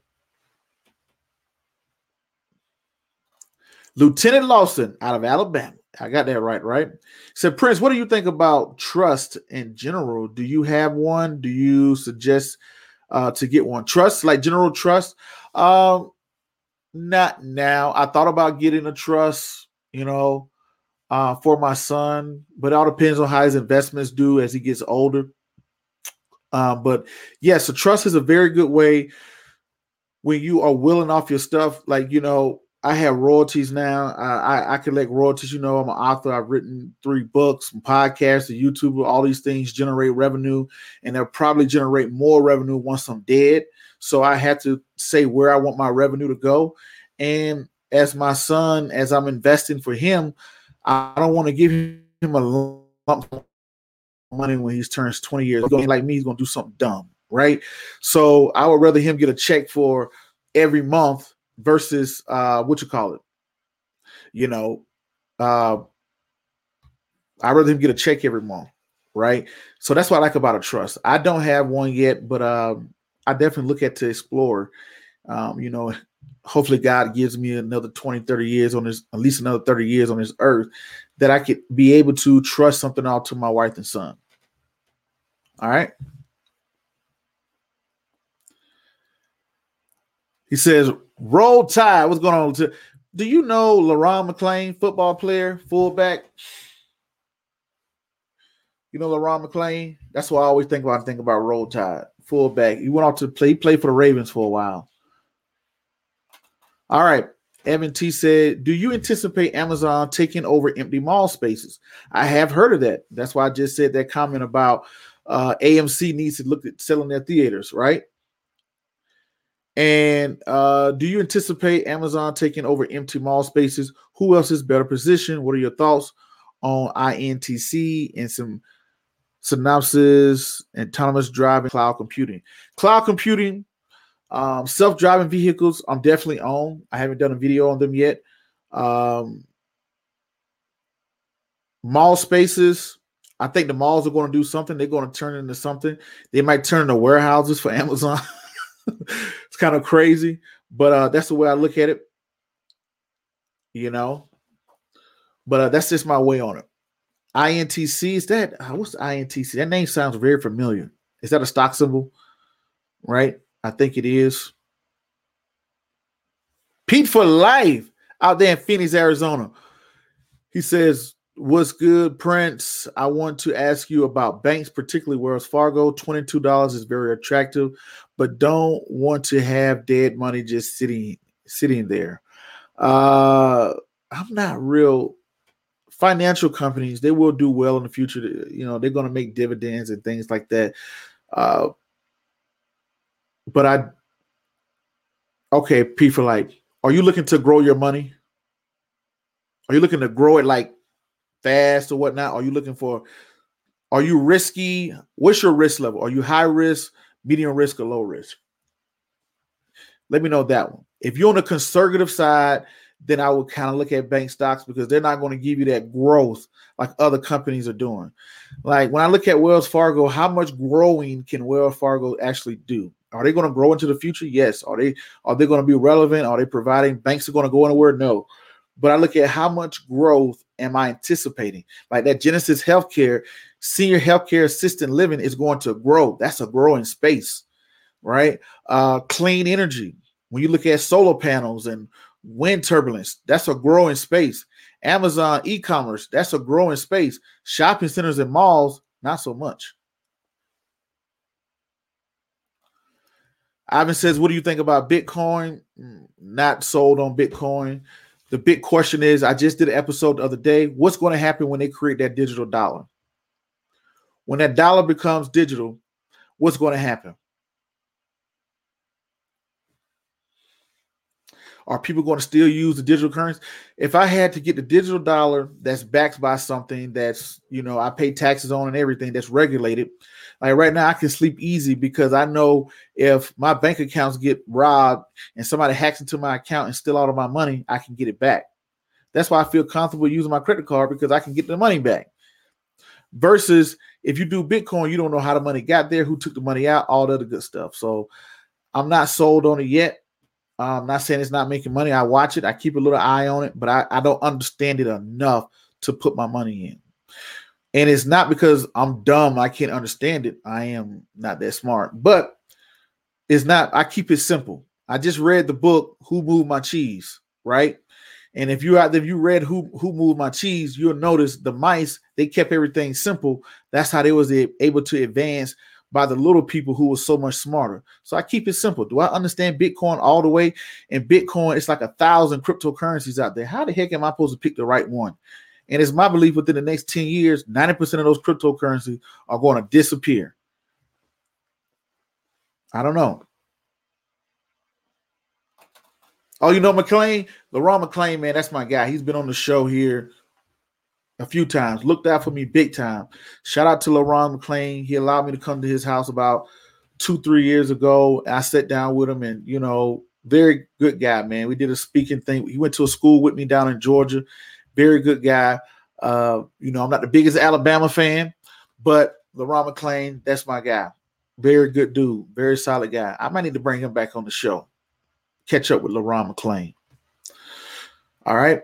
Lieutenant Lawson out of Alabama. I got that right? Said, Prince, what do you think about trust in general? Do you have one? Do you suggest to get one? Trust, like General Trust? Not now. I thought about getting a trust, for my son, but it all depends on how his investments do as he gets older. But yes, so trust is a very good way when you are willing off your stuff. Like, I have royalties now. I collect royalties. I'm an author. I've written 3 books, some podcasts, a YouTube. All these things generate revenue, and they'll probably generate more revenue once I'm dead. So I had to say where I want my revenue to go. And as my son, as I'm investing for him, I don't want to give him a lump of money when he turns 20 years old. Like me, he's going to do something dumb, right? So I would rather him get a check for every month versus I'd rather him get a check every month, right? So that's what I like about a trust. I don't have one yet, but I definitely look at to explore. Hopefully God gives me another 20, 30 years on this, at least another 30 years on this earth, that I could be able to trust something out to my wife and son. All right. He says, Roll Tide. What's going on? Do you know LaRon McClain, football player, fullback? You know LaRon McClain? That's what I always think about. I think about Roll Tide, fullback. He went off to play. He played for the Ravens for a while. All right. Evan T said, do you anticipate Amazon taking over empty mall spaces? I have heard of that. That's why I just said that comment about AMC needs to look at selling their theaters, right? And do you anticipate Amazon taking over empty mall spaces? Who else is better positioned? What are your thoughts on INTC and some synopsis, autonomous driving, cloud computing? Cloud computing, self-driving vehicles, I'm definitely on. I haven't done a video on them yet. Mall spaces, I think the malls are going to do something. They're going to turn into something. They might turn into warehouses for Amazon. It's kind of crazy, but that's the way I look at it, But that's just my way on it. INTC, is that, what's INTC? That name sounds very familiar. Is that a stock symbol? Right? I think it is. Pete for life out there in Phoenix, Arizona. He says, what's good, Prince? I want to ask you about banks, particularly Wells Fargo. $22 is very attractive, but don't want to have dead money just sitting there. I'm not real. Financial companies, they will do well in the future. They're going to make dividends and things like that. Okay, P for like, are you looking to grow your money? Are you looking to grow it like fast or whatnot? Are you risky? What's your risk level? Are you high risk, medium risk, or low risk? Let me know that one. If you're on the conservative side, then I would kind of look at bank stocks because they're not going to give you that growth like other companies are doing. Like when I look at Wells Fargo, how much growing can Wells Fargo actually do? Are they going to grow into the future? Yes. Are they going to be relevant? Are they providing banks are going to go anywhere? No. But I look at how much growth am I anticipating? Like that Genesis Healthcare, senior healthcare assistant living is going to grow. That's a growing space, right? Clean energy. When you look at solar panels and wind turbulence, that's a growing space. Amazon e-commerce, that's a growing space. Shopping centers and malls, not so much. Ivan says, what do you think about Bitcoin? Not sold on Bitcoin. The big question is, I just did an episode the other day. What's going to happen when they create that digital dollar? When that dollar becomes digital, what's going to happen? Are people going to still use the digital currency? If I had to get the digital dollar that's backed by something that's, I pay taxes on and everything that's regulated, like right now I can sleep easy because I know if my bank accounts get robbed and somebody hacks into my account and steal all of my money, I can get it back. That's why I feel comfortable using my credit card because I can get the money back. Versus if you do Bitcoin, you don't know how the money got there, who took the money out, all the other good stuff. So I'm not sold on it yet. I'm not saying it's not making money. I watch it. I keep a little eye on it, but I don't understand it enough to put my money in. And it's not because I'm dumb. I can't understand it. I am not that smart, but it's not. I keep it simple. I just read the book, Who Moved My Cheese, right? And if you read Who Moved My Cheese, you'll notice the mice, they kept everything simple. That's how they was able to advance by the little people who were so much smarter. So I keep it simple. Do I understand Bitcoin all the way? And Bitcoin, it's like 1,000 cryptocurrencies out there. How the heck am I supposed to pick the right one? And it's my belief within the next 10 years, 90% of those cryptocurrencies are going to disappear. I don't know. Oh, McClain? LaRon McClain, man, that's my guy. He's been on the show here a few times, looked out for me big time. Shout out to LaRon McClain. He allowed me to come to his house about 2-3 years ago. I sat down with him and, very good guy, man. We did a speaking thing. He went to a school with me down in Georgia. Very good guy. I'm not the biggest Alabama fan, but LaRon McClain, that's my guy. Very good dude. Very solid guy. I might need to bring him back on the show. Catch up with LaRon McClain. All right.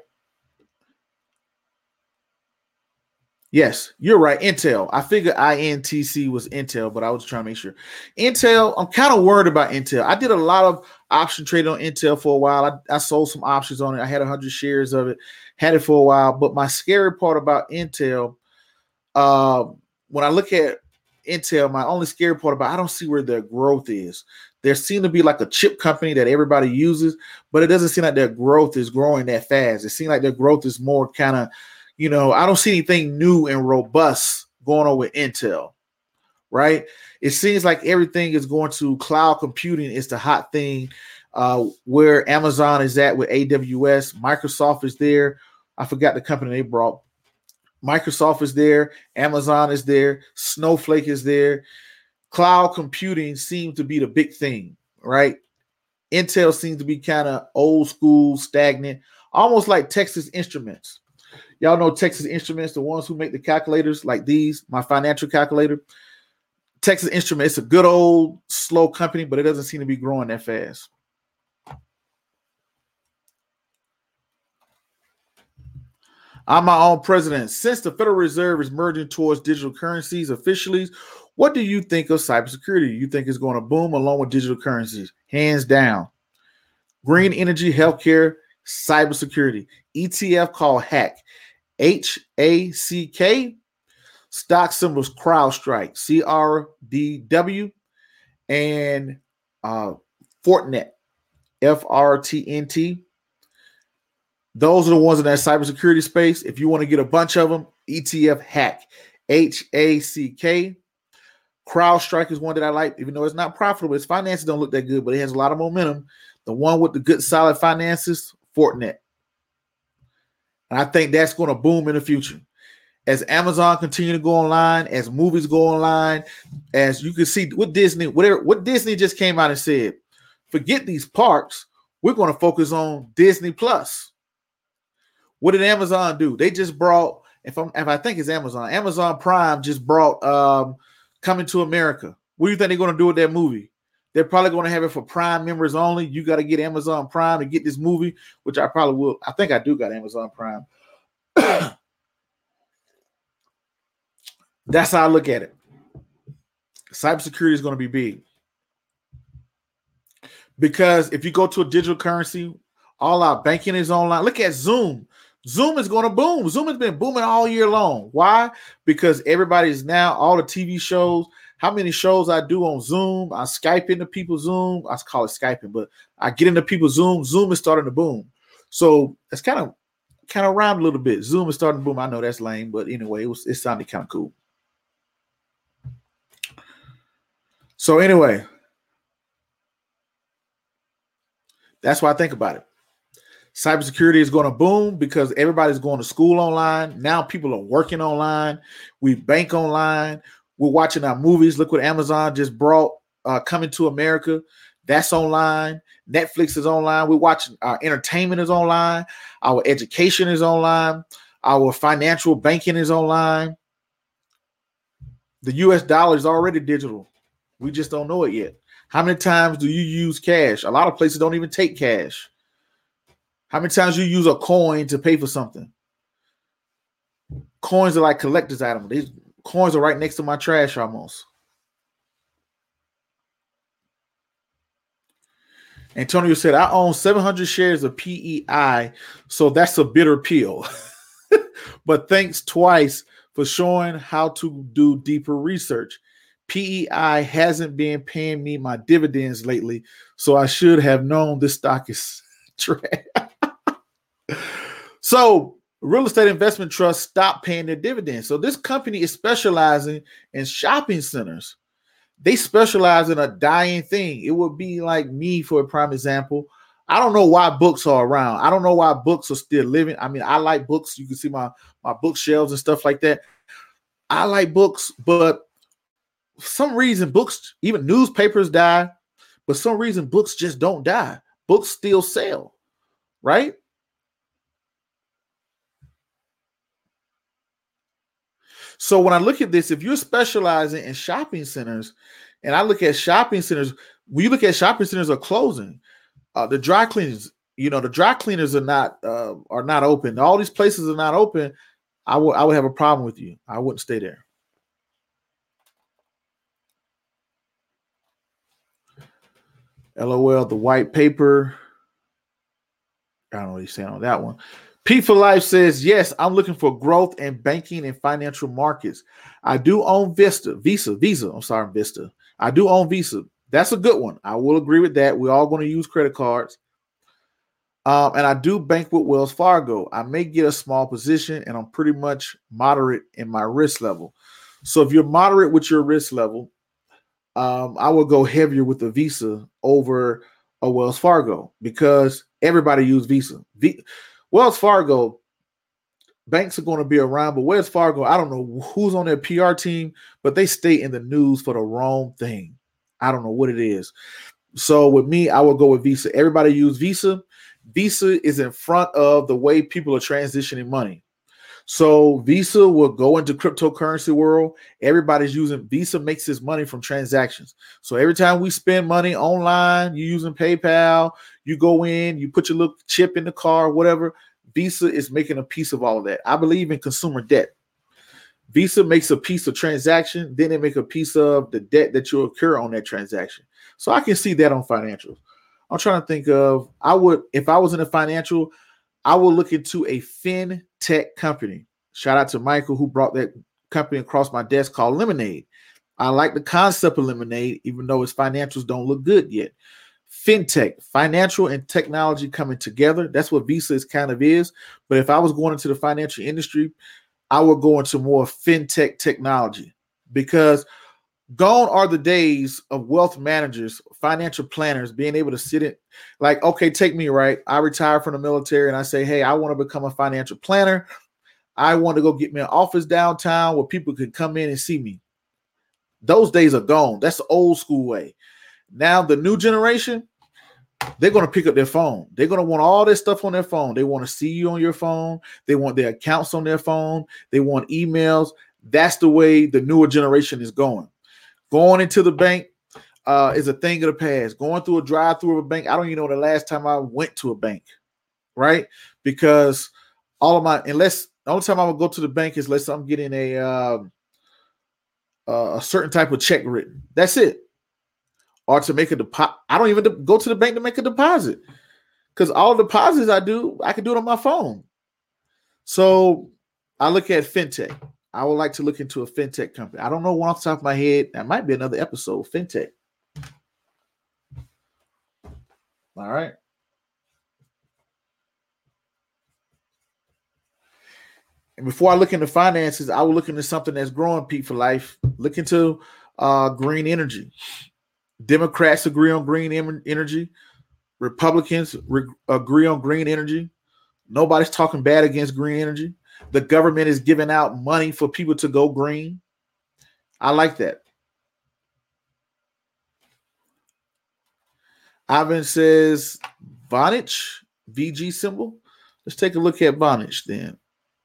Yes, you're right. Intel. I figured INTC was Intel, but I was trying to make sure. Intel, I'm kind of worried about Intel. I did a lot of option trading on Intel for a while. I sold some options on it. I had 100 shares of it, had it for a while. But my scary part about Intel, when I look at Intel, my only scary part about I don't see where their growth is. There seems to be like a chip company that everybody uses, but it doesn't seem like their growth is growing that fast. It seems like their growth is more kind of, I don't see anything new and robust going on with Intel, right? It seems like everything is going to cloud computing is the hot thing, where Amazon is at with AWS. Microsoft is there. I forgot the company they brought. Microsoft is there. Amazon is there. Snowflake is there. Cloud computing seems to be the big thing, right? Intel seems to be kind of old school, stagnant, almost like Texas Instruments. Y'all know Texas Instruments, the ones who make the calculators like these, my financial calculator. Texas Instruments, it's a good old slow company, but it doesn't seem to be growing that fast. I'm my own president. Since the Federal Reserve is merging towards digital currencies officially, what do you think of cybersecurity? You think it's going to boom along with digital currencies? Hands down. Green energy, healthcare, cybersecurity. ETF called HACK. HACK. Stock symbols CrowdStrike. CRDW. And Fortinet. FRTNT. Those are the ones in that cybersecurity space. If you want to get a bunch of them, ETF HACK. HACK. CrowdStrike is one that I like, even though it's not profitable. Its finances don't look that good, but it has a lot of momentum. The one with the good, solid finances, Fortinet. And I think that's going to boom in the future. As Amazon continue to go online, as movies go online, as you can see with Disney, what Disney just came out and said, forget these parks. We're going to focus on Disney Plus. What did Amazon do? They just brought, if I think it's Amazon Prime just brought Coming to America. What do you think they're going to do with that movie? They're probably going to have it for Prime members only. You got to get Amazon Prime to get this movie, which I probably will. I think I do got Amazon Prime. That's how I look at it. Cybersecurity is going to be big. Because if you go to a digital currency, all our banking is online. Look at Zoom. Zoom is going to boom. Zoom has been booming all year long. Why? Because everybody's now, all the TV shows, how many shows I do on Zoom, I Skype into people's Zoom. I call it Skyping, but I get into people's Zoom. Zoom is starting to boom. So it's kind of rhymed a little bit. Zoom is starting to boom. I know that's lame, but anyway, it sounded kind of cool. So anyway, that's why I think about it. Cybersecurity is going to boom because everybody's going to school online. Now people are working online. We bank online. We're watching our movies. Look what Amazon just brought, Coming to America. That's online. Netflix is online. We're watching, our entertainment is online. Our education is online. Our financial banking is online. The US dollar is already digital. We just don't know it yet. How many times do you use cash? A lot of places don't even take cash. How many times you use a coin to pay for something? Coins are like collector's items. These coins are right next to my trash almost. Antonio said, I own 700 shares of PEI, so that's a bitter pill. But thanks twice for showing how to do deeper research. PEI hasn't been paying me my dividends lately, so I should have known this stock is trash. So real estate investment trusts stopped paying their dividends. So this company is specializing in shopping centers. They specialize in a dying thing. It would be like me, for a prime example. I don't know why books are around. I don't know why books are still living. I mean, I like books. You can see my bookshelves and stuff like that. I like books, but for some reason, books, even newspapers die, but some reason books just don't die. Books still sell, right? So when I look at this, if you're specializing in shopping centers, and I look at shopping centers, when you look at shopping centers are closing, the dry cleaners, the dry cleaners are not open. All these places are not open. I would have a problem with you. I wouldn't stay there. LOL, the white paper. I don't know what he's saying on that one. Pete for Life says, yes, I'm looking for growth in banking and financial markets. I do own Visa. I'm sorry, Vista. I do own Visa. That's a good one. I will agree with that. We're all going to use credit cards. And I do bank with Wells Fargo. I may get a small position, and I'm pretty much moderate in my risk level. So if you're moderate with your risk level, I will go heavier with the Visa over a Wells Fargo because everybody uses Visa. Wells Fargo, banks are going to be around, but Wells Fargo, I don't know who's on their PR team, but they stay in the news for the wrong thing. I don't know what it is. So with me, I will go with Visa. Everybody use Visa. Visa is in front of the way people are transitioning money. So Visa will go into cryptocurrency world. Everybody's using Visa, makes its money from transactions. So every time we spend money online, you're using PayPal, you go in, you put your little chip in the car, whatever. Visa is making a piece of all of that. I believe in consumer debt. Visa makes a piece of transaction, then they make a piece of the debt that you incur on that transaction. So I can see that on financials. I'm trying to think of, if I was in a financial, I will look into a fintech company. Shout out to Michael who brought that company across my desk called Lemonade. I like the concept of Lemonade, even though its financials don't look good yet. Fintech, financial and technology coming together. That's what Visa is. But if I was going into the financial industry, I would go into more fintech technology because gone are the days of wealth managers, financial planners being able to sit in, like, okay, take me, right? I retire from the military and I say, hey, I want to become a financial planner. I want to go get me an office downtown where people can come in and see me. Those days are gone. That's the old school way. Now the new generation, they're going to pick up their phone. They're going to want all this stuff on their phone. They want to see you on your phone. They want their accounts on their phone. They want emails. That's the way the newer generation is going. Going into the bank, is a thing of the past. Going through a drive-through of a bank, I don't even know the last time I went to a bank, right? Because the only time I would go to the bank is unless I'm getting a certain type of check written. That's it. Or to make a deposit. I don't even go to the bank to make a deposit because all the deposits I can do it on my phone. So I look at fintech. I would like to look into a fintech company. I don't know one off the top of my head. That might be another episode, fintech. All right. And before I look into finances, I will look into something that's growing, Pete, for life. Look into green energy. Democrats agree on green energy. Republicans agree on green energy. Nobody's talking bad against green energy. The government is giving out money for people to go green. I like that. Ivan says Vonage, VG symbol. Let's take a look at Vonage then.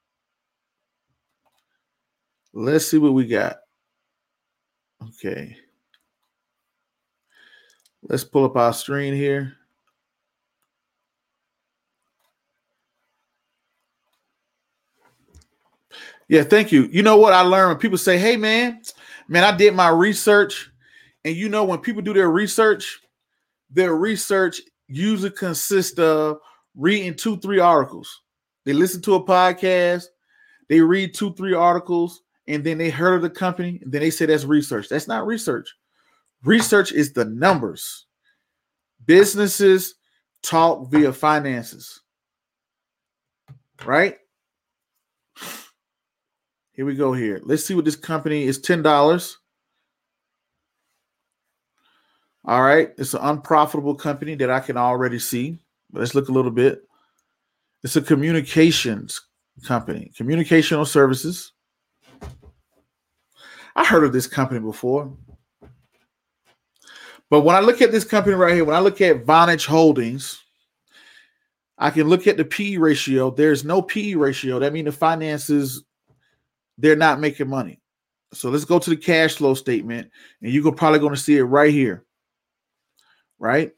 Let's see what we got. Okay. Let's pull up our screen here. Yeah, thank you. You know what I learned when people say, hey, man, I did my research. And you know, when people do their research usually consists of reading 2-3 articles. They listen to a podcast, they read 2-3 articles, and then they heard of the company, and then they say that's research. That's not research. Research is the numbers. Businesses talk via finances. Right? Here we go here. Let's see what this company is. $10. All right. It's an unprofitable company that I can already see. But let's look a little bit. It's a communications company, communicational services. I heard of this company before. But when I look at this company right here, when I look at Vonage Holdings, I can look at the PE ratio. There's no PE ratio. That means the finances, they're not making money. So let's go to the cash flow statement, and you're probably going to see it right here. Right?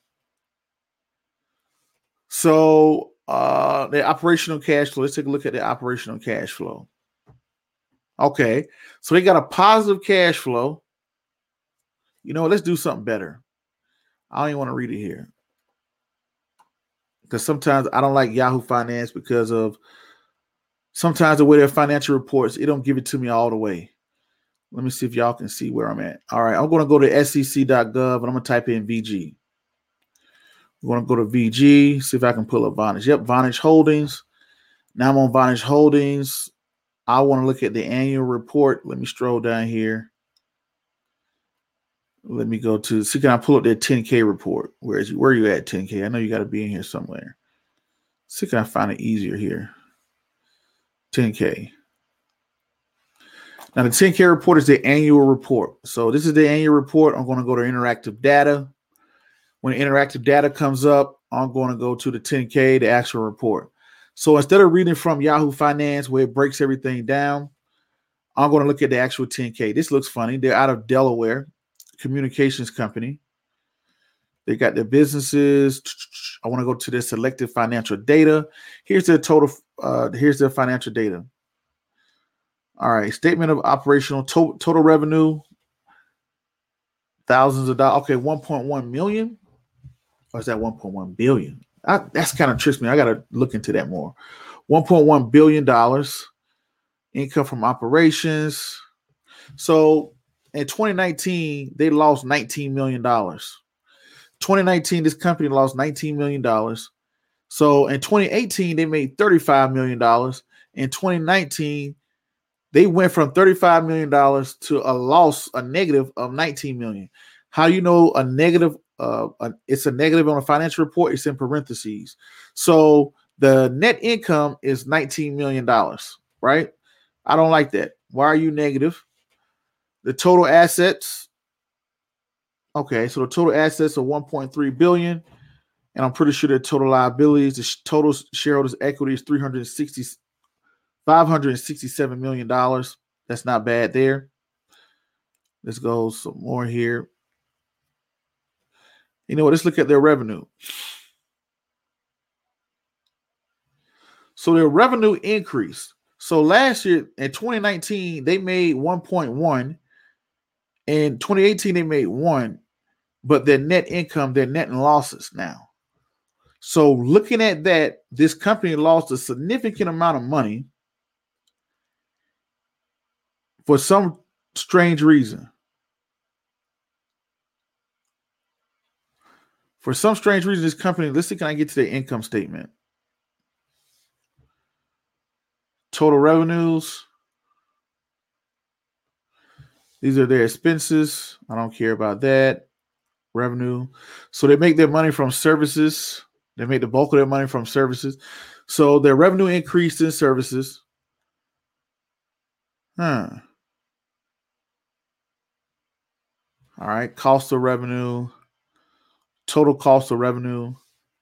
So the operational cash flow, let's take a look at the operational cash flow. Okay. So they got a positive cash flow. You know, let's do something better. I don't even want to read it here. Because sometimes I don't like Yahoo Finance because of sometimes the way their financial reports, it don't give it to me all the way. Let me see if y'all can see where I'm at. All right, I'm going to go to sec.gov and I'm going to type in VG. We're going to go to VG, see if I can pull up Vonage. Yep, Vonage Holdings. Now I'm on Vonage Holdings. I want to look at the annual report. Let me scroll down here. Let me go to, see, can I pull up that 10K report? Where are you at, 10K? I know you got to be in here somewhere. See, can I find it easier here? 10K. Now, the 10K report is the annual report. So this is the annual report. I'm going to go to interactive data. When interactive data comes up, I'm going to go to the 10K, the actual report. So instead of reading from Yahoo Finance, where it breaks everything down, I'm going to look at the actual 10K. This looks funny. They're out of Delaware, communications company. They got their businesses. I want to go to their selected financial data. Here's their total. Here's their financial data. All right. Statement of operational total revenue. Thousands of dollars. Okay. 1.1 million. Or is that 1.1 billion? That's kind of tricks me. I got to look into that more. $1.1 billion income from operations. So in 2019, they lost $19 million. 2019, this company lost $19 million. So in 2018, they made $35 million. In 2019, they went from $35 million to a negative of $19 million. How you know a negative? It's a negative on a financial report. It's in parentheses. So the net income is $19 million, right? I don't like that. Why are you negative? The total assets. Okay, so the total assets are 1.3 billion, and I'm pretty sure the total liabilities, the total shareholders' equity is $567 million. That's not bad there. Let's go some more here. You know what? Let's look at their revenue. So their revenue increased. So last year in 2019, they made 1.1. In 2018, they made 1, but their net income, they're netting losses now. So looking at that, this company lost a significant amount of money for some strange reason. For some strange reason, this company, let's see, can I get to their income statement? Total revenues. These are their expenses. I don't care about that. Revenue. So they make their money from services. They make the bulk of their money from services. So their revenue increased in services. All right. Cost of revenue. Total cost of revenue.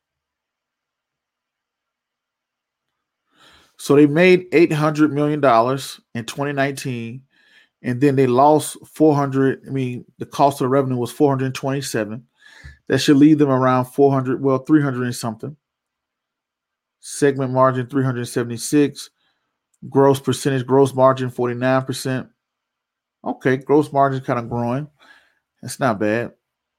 So they made $800 million in 2019. And then they lost 400. I mean, the cost of the revenue was 427. That should leave them around 400, 300 and something. Segment margin 376. Gross margin 49%. Okay, gross margin kind of growing. That's not bad.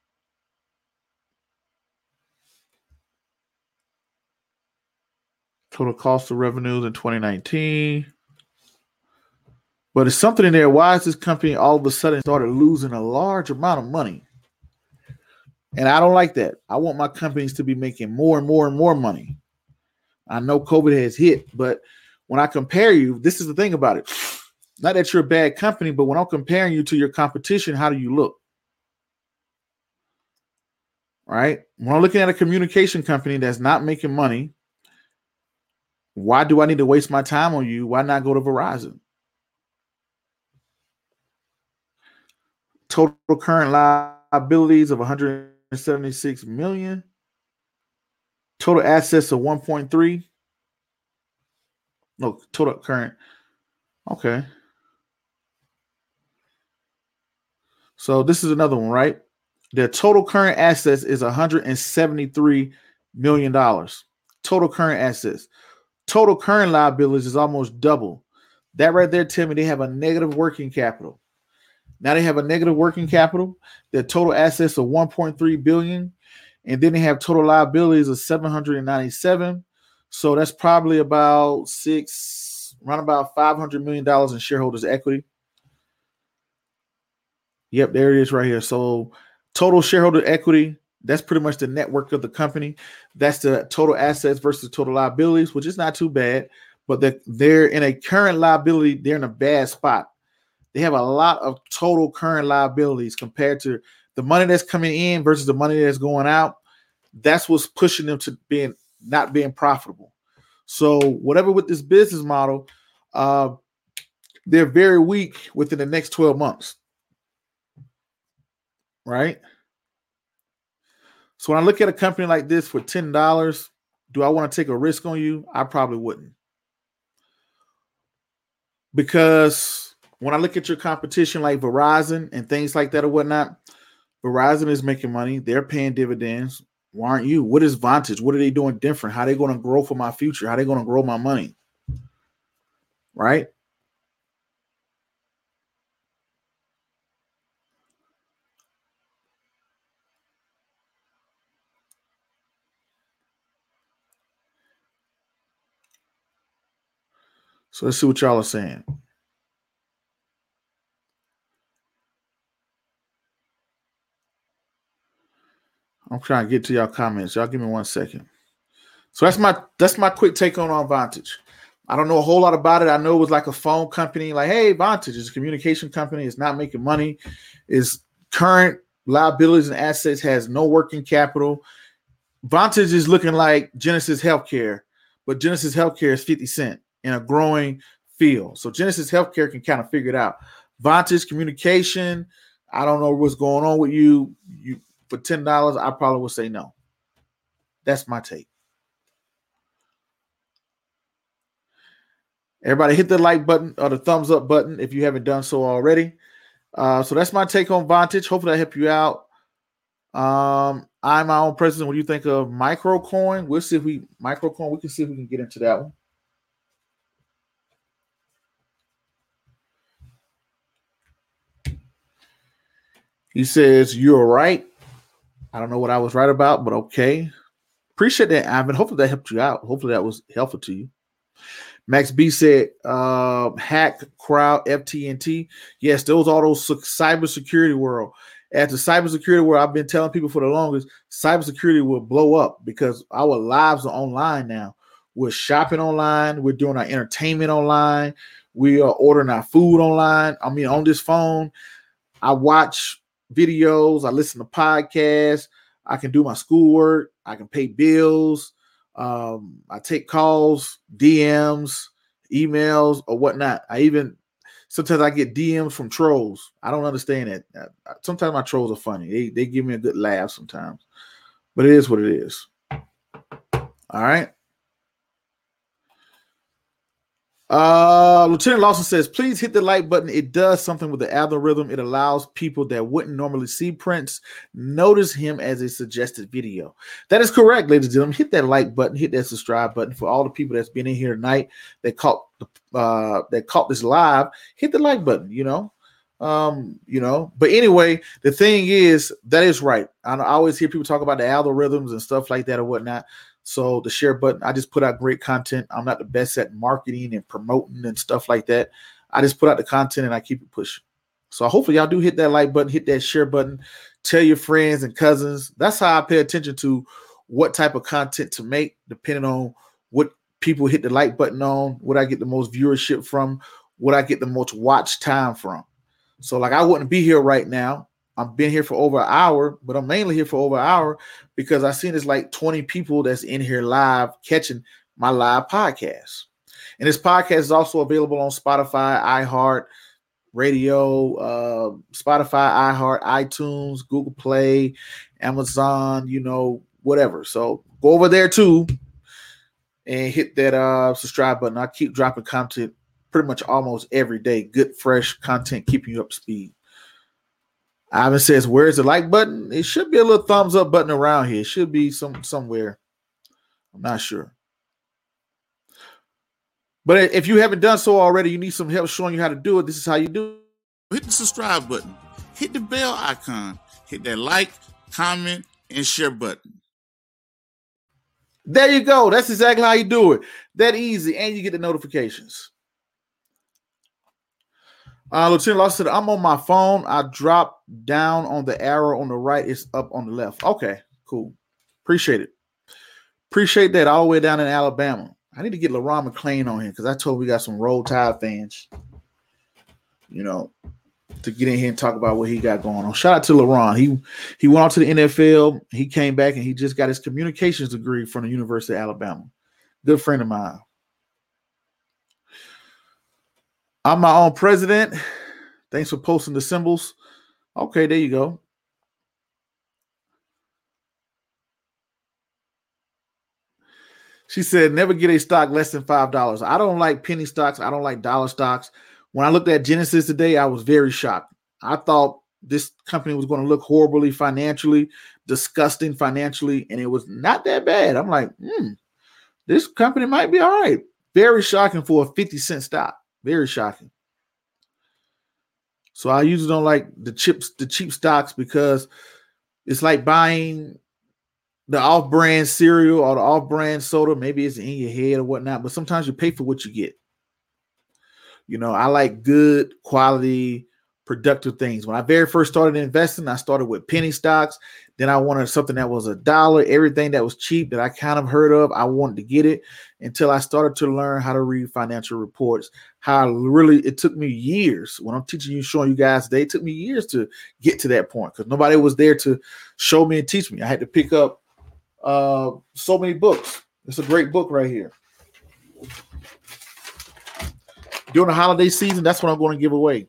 Total cost of revenues in 2019. But it's something in there. Why is this company all of a sudden started losing a large amount of money? And I don't like that. I want my companies to be making more and more and more money. I know COVID has hit, but when I compare you, this is the thing about it. Not that you're a bad company, but when I'm comparing you to your competition, how do you look? Right? When I'm looking at a communication company that's not making money, why do I need to waste my time on you? Why not go to Verizon? Total current liabilities of $176 million. Total assets of 1.3. No, total current. Okay. So this is another one, right? Their total current assets is $173 million. Total current assets. Total current liabilities is almost double. That right there tell me they have a negative working capital. Now they have a negative working capital. Their total assets are $1.3 billion. And then they have total liabilities of $797. So that's probably about around about $500 million in shareholders' equity. Yep, there it is right here. So total shareholder equity, that's pretty much the net worth of the company. That's the total assets versus total liabilities, which is not too bad. But they're in a current liability, they're in a bad spot. They have a lot of total current liabilities compared to the money that's coming in versus the money that's going out. That's what's pushing them to not being profitable. So whatever with this business model, they're very weak within the next 12 months. Right? So when I look at a company like this for $10, do I want to take a risk on you? I probably wouldn't. Because when I look at your competition like Verizon and things like that or whatnot, Verizon is making money. They're paying dividends. Why aren't you? What is Vantage? What are they doing different? How are they going to grow for my future? How are they going to grow my money? Right? So let's see what y'all are saying. I'm trying to get to y'all comments. Y'all give me 1 second. So that's my quick take on Vantage. I don't know a whole lot about it. I know it was like a phone company. Like, hey, Vantage is a communication company. It's not making money. Its current liabilities and assets has no working capital. Vantage is looking like Genesis Healthcare, but Genesis Healthcare is 50 cents in a growing field. So Genesis Healthcare can kind of figure it out. Vantage Communication, I don't know what's going on with you. For $10, I probably would say no. That's my take. Everybody hit the like button or the thumbs up button if you haven't done so already. So that's my take on Vantage. Hopefully I help you out. I'm my own president. What do you think of Microcoin? We'll see if we Microcoin. We can see if we can get into that one. He says you're right. I don't know what I was right about, but okay. Appreciate that, Ivan. Hopefully that helped you out. Hopefully that was helpful to you. Max B said, hack, crowd, FTNT. Yes, those are those cybersecurity world. At the cybersecurity world, I've been telling people for the longest, cybersecurity will blow up because our lives are online now. We're shopping online. We're doing our entertainment online. We are ordering our food online. I mean, on this phone, I watch videos. I listen to podcasts. I can do my schoolwork. I can pay bills. I take calls, DMs, emails, or whatnot. Sometimes I get DMs from trolls. I don't understand that. Sometimes my trolls are funny. They give me a good laugh sometimes. But it is what it is. All right. Lieutenant Lawson says, please hit the like button. It does something with the algorithm. It allows people that wouldn't normally see Prince notice him as a suggested video. That is correct, ladies and gentlemen. Hit that like button, hit that subscribe button. For all the people that's been in here tonight that caught this live, hit the like button, But anyway, the thing is, that is right. I always hear people talk about the algorithms and stuff like that or whatnot. So the share button, I just put out great content. I'm not the best at marketing and promoting and stuff like that. I just put out the content and I keep it pushing. So hopefully y'all do hit that like button, hit that share button, tell your friends and cousins. That's how I pay attention to what type of content to make, depending on what people hit the like button on, what I get the most viewership from, what I get the most watch time from. So like I wouldn't be here right now. I've been here for over an hour, but I'm mainly here for over an hour because I seen there's like 20 people that's in here live catching my live podcast. And this podcast is also available on Spotify, iHeart Radio, Spotify, iHeart, iTunes, Google Play, Amazon, whatever. So go over there too and hit that subscribe button. I keep dropping content pretty much almost every day. Good, fresh content, keeping you up to speed. Ivan says, where's the like button? It should be a little thumbs up button around here. It should be somewhere. I'm not sure. But if you haven't done so already, you need some help showing you how to do it. This is how you do it. Hit the subscribe button. Hit the bell icon. Hit that like, comment, and share button. There you go. That's exactly how you do it. That easy. And you get the notifications. Lieutenant Lawson said, I'm on my phone. I drop down on the arrow on the right. It's up on the left. Okay, cool. Appreciate it. Appreciate that all the way down in Alabama. I need to get LeRon McClain on here because I told we got some Roll Tide fans, to get in here and talk about what he got going on. Shout out to LeRon. He went on to the NFL. He came back and he just got his communications degree from the University of Alabama. Good friend of mine. I'm my own president. Thanks for posting the symbols. Okay, there you go. She said, never get a stock less than $5. I don't like penny stocks. I don't like dollar stocks. When I looked at Genesis today, I was very shocked. I thought this company was going to look horribly financially, disgusting financially, and it was not that bad. I'm like, this company might be all right. Very shocking for a 50-cent stock. Very shocking. So I usually don't like the cheap stocks because it's like buying the off-brand cereal or the off-brand soda. Maybe it's in your head or whatnot, but sometimes you pay for what you get. I like good quality, productive things. When I very first started investing, I started with penny stocks. Then I wanted something that was $1. Everything that was cheap that I kind of heard of, I wanted to get it until I started to learn how to read financial reports. It took me years. When I'm teaching you, showing you guys today, it took me years to get to that point because nobody was there to show me and teach me. I had to pick up so many books. It's a great book right here. During the holiday season, that's what I'm going to give away.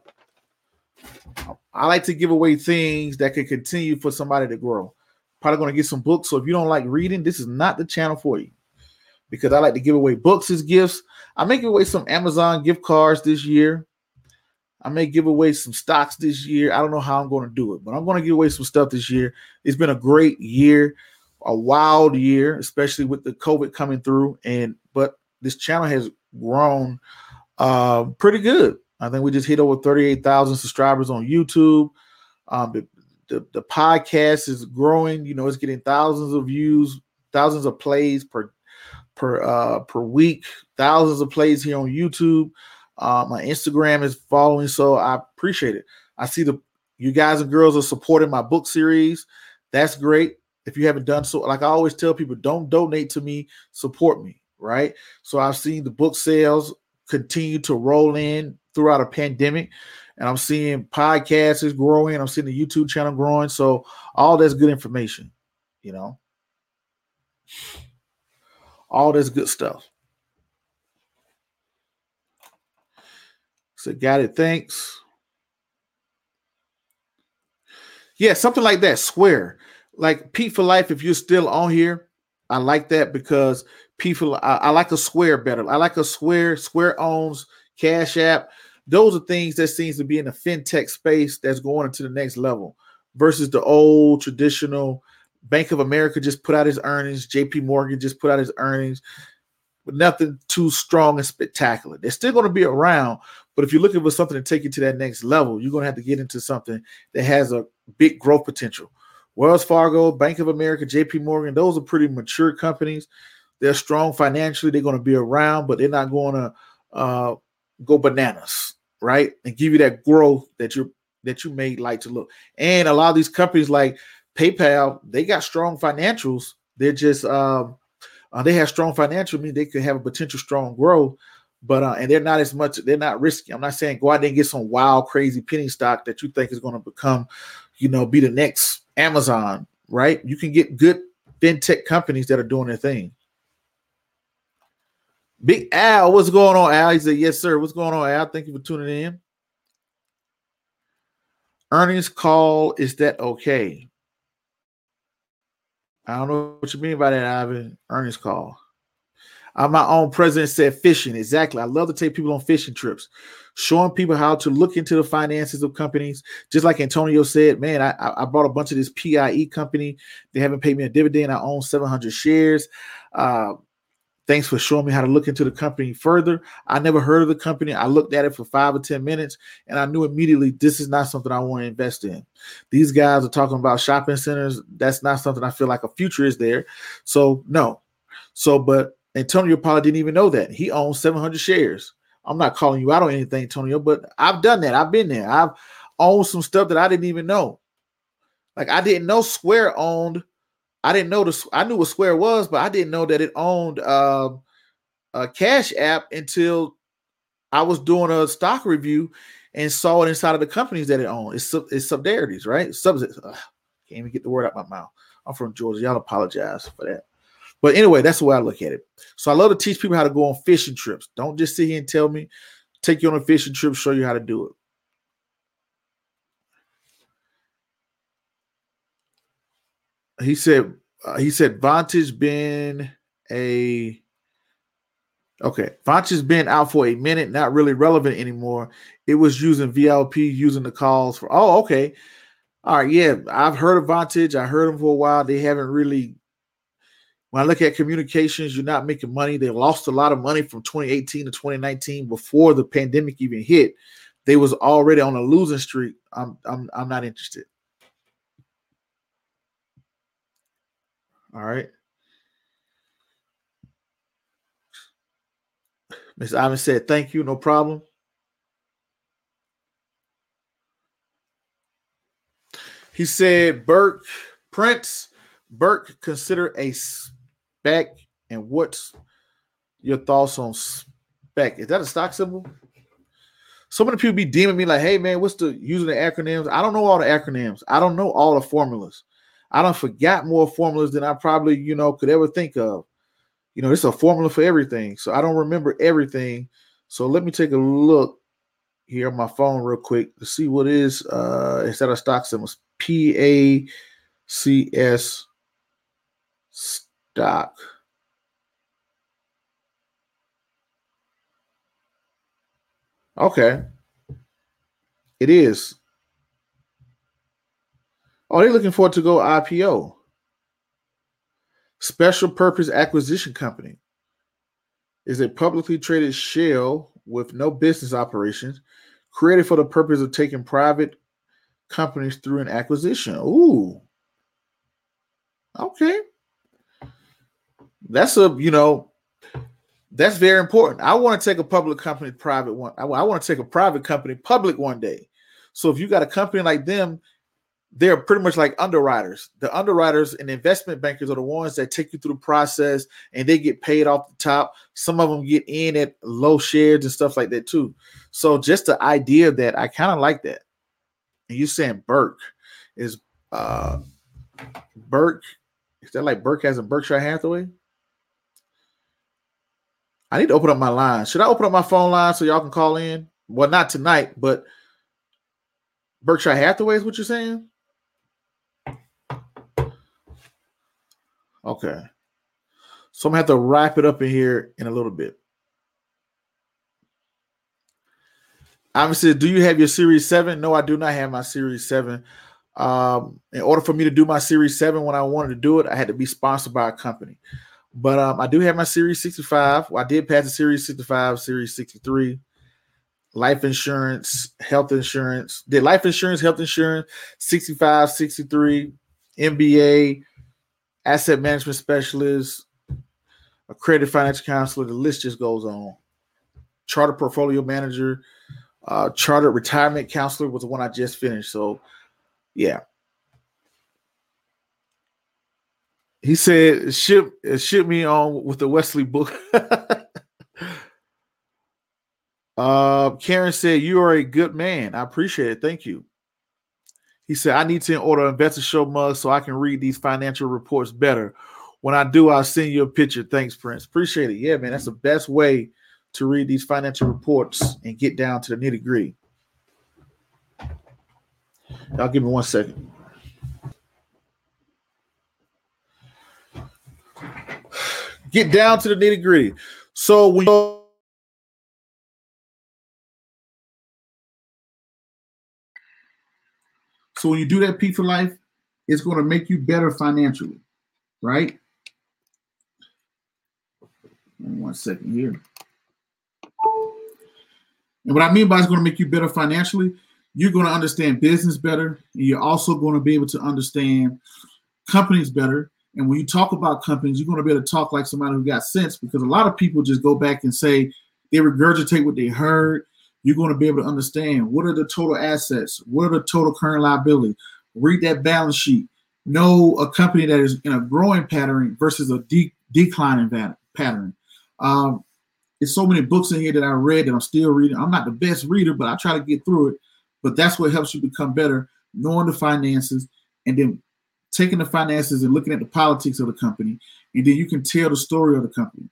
I like to give away things that can continue for somebody to grow. Probably going to get some books. So if you don't like reading, this is not the channel for you. Because I like to give away books as gifts. I may give away some Amazon gift cards this year. I may give away some stocks this year. I don't know how I'm going to do it, but I'm going to give away some stuff this year. It's been a great year, a wild year, especially with the COVID coming through. But this channel has grown pretty good. I think we just hit over 38,000 subscribers on YouTube. The podcast is growing. It's getting thousands of views, thousands of plays per week, thousands of plays here on YouTube. My Instagram is following, so I appreciate it. I see you guys and girls are supporting my book series. That's great. If you haven't done so, like I always tell people, don't donate to me, support me, right? So I've seen the book sales continue to roll in throughout a pandemic, and I'm seeing podcasts is growing. I'm seeing the YouTube channel growing. So all that's good information, all this good stuff. So got it. Thanks. Yeah, something like that. Square. Like Pete for Life, if you're still on here, I like that because I like a Square better. I like a Square. Square owns Cash App. Those are things that seems to be in the fintech space that's going into the next level versus the old traditional Bank of America just put out his earnings. JP Morgan just put out his earnings. But nothing too strong and spectacular. They're still going to be around, but if you're looking for something to take you to that next level, you're going to have to get into something that has a big growth potential. Wells Fargo, Bank of America, JP Morgan, those are pretty mature companies. They're strong financially. They're going to be around, but they're not going to go bananas, right? And give you that growth that you may like to look. And a lot of these companies like PayPal, they got strong financials. They're just they have strong financial, mean they could have a potential strong growth, but and they're not as much, they're not risky. I'm not saying go out there and get some wild, crazy penny stock that you think is going to become, be the next Amazon, right? You can get good fintech companies that are doing their thing. Big Al, what's going on, Al? He said, yes, sir. What's going on, Al? Thank you for tuning in. Earnings call, is that okay? I don't know what you mean by that, Ivan. Earnings call. My own president said fishing. Exactly. I love to take people on fishing trips, showing people how to look into the finances of companies. Just like Antonio said, man, I bought a bunch of this PIE company. They haven't paid me a dividend. I own 700 shares. Thanks for showing me how to look into the company further. I never heard of the company. I looked at it for 5 or 10 minutes, and I knew immediately this is not something I want to invest in. These guys are talking about shopping centers. That's not something I feel like a future is there. So, no. But Antonio probably didn't even know that. He owns 700 shares. I'm not calling you out on anything, Antonio, but I've done that. I've been there. I've owned some stuff that I didn't even know. Like I didn't know Square owned. I didn't know this. I knew what Square was, but I didn't know that it owned a Cash App until I was doing a stock review and saw it inside of the companies that it owned. It's subsidiaries, right? Can't even get the word out my mouth. I'm from Georgia. Y'all apologize for that. But anyway, that's the way I look at it. So I love to teach people how to go on fishing trips. Don't just sit here and tell me. Take you on a fishing trip, show you how to do it. He said Vantage been out for a minute, not really relevant anymore. It was using VLP, using the calls for. Oh, okay. All right. Yeah, I've heard of Vantage. I heard them for a while. They haven't really. When I look at communications, you're not making money. They lost a lot of money from 2018 to 2019 before the pandemic even hit. They was already on a losing streak. I'm not interested. All right. Ms. Ivan said, thank you, no problem. He said, Prince Burke consider a SPAC, and what's your thoughts on SPAC? Is that a stock symbol? So many people be deeming me like, hey man, what's the using the acronyms? I don't know all the acronyms. I don't know all the formulas. I done forgot more formulas than I probably, could ever think of. It's a formula for everything. So I don't remember everything. So let me take a look here on my phone real quick to see what is instead of stock symbols. PACS stock. Okay. It is. Oh, they're looking forward to go IPO. Special Purpose Acquisition Company is a publicly traded shell with no business operations, created for the purpose of taking private companies through an acquisition. Ooh. Okay. That's that's very important. I want to take a public company private one. I want to take a private company public one day. So if you got a company like them, they're pretty much like underwriters. The underwriters and investment bankers are the ones that take you through the process and they get paid off the top. Some of them get in at low shares and stuff like that too. So just the idea of that, I kind of like that. And you saying Burke is Burke? Is that like Burke as in Berkshire Hathaway? I need to open up my line. Should I open up my phone line so y'all can call in? Well, not tonight, but Berkshire Hathaway is what you're saying? Okay. So I'm going to have to wrap it up in here in a little bit. Obviously, do you have your Series 7? No, I do not have my Series 7. In order for me to do my Series 7 when I wanted to do it, I had to be sponsored by a company. But I do have my Series 65. Well, I did pass the Series 65, Series 63. Life insurance, health insurance. Did life insurance, health insurance, 65, 63, MBA, asset management specialist, accredited financial counselor. The list just goes on. Chartered portfolio manager, chartered retirement counselor was the one I just finished. So, yeah. He said, ship me on with the Wesley book. Karen said, you are a good man. I appreciate it. Thank you. He said, I need to order Investor Show mug so I can read these financial reports better. When I do, I'll send you a picture. Thanks, Prince. Appreciate it. Yeah, man, that's the best way to read these financial reports and get down to the nitty-gritty. Y'all give me 1 second. Get down to the nitty-gritty. So when you do that P for Life, it's going to make you better financially, right? 1 second here. And what I mean by it's going to make you better financially, you're going to understand business better, and you're also going to be able to understand companies better. And when you talk about companies, you're going to be able to talk like somebody who got sense, because a lot of people just go back and say they regurgitate what they heard. You're going to be able to understand what are the total assets, what are the total current liability. Read that balance sheet. Know a company that is in a growing pattern versus a declining pattern. There's so many books in here that I read that I'm still reading. I'm not the best reader, but I try to get through it. But that's what helps you become better, knowing the finances, and then taking the finances and looking at the politics of the company, and then you can tell the story of the company.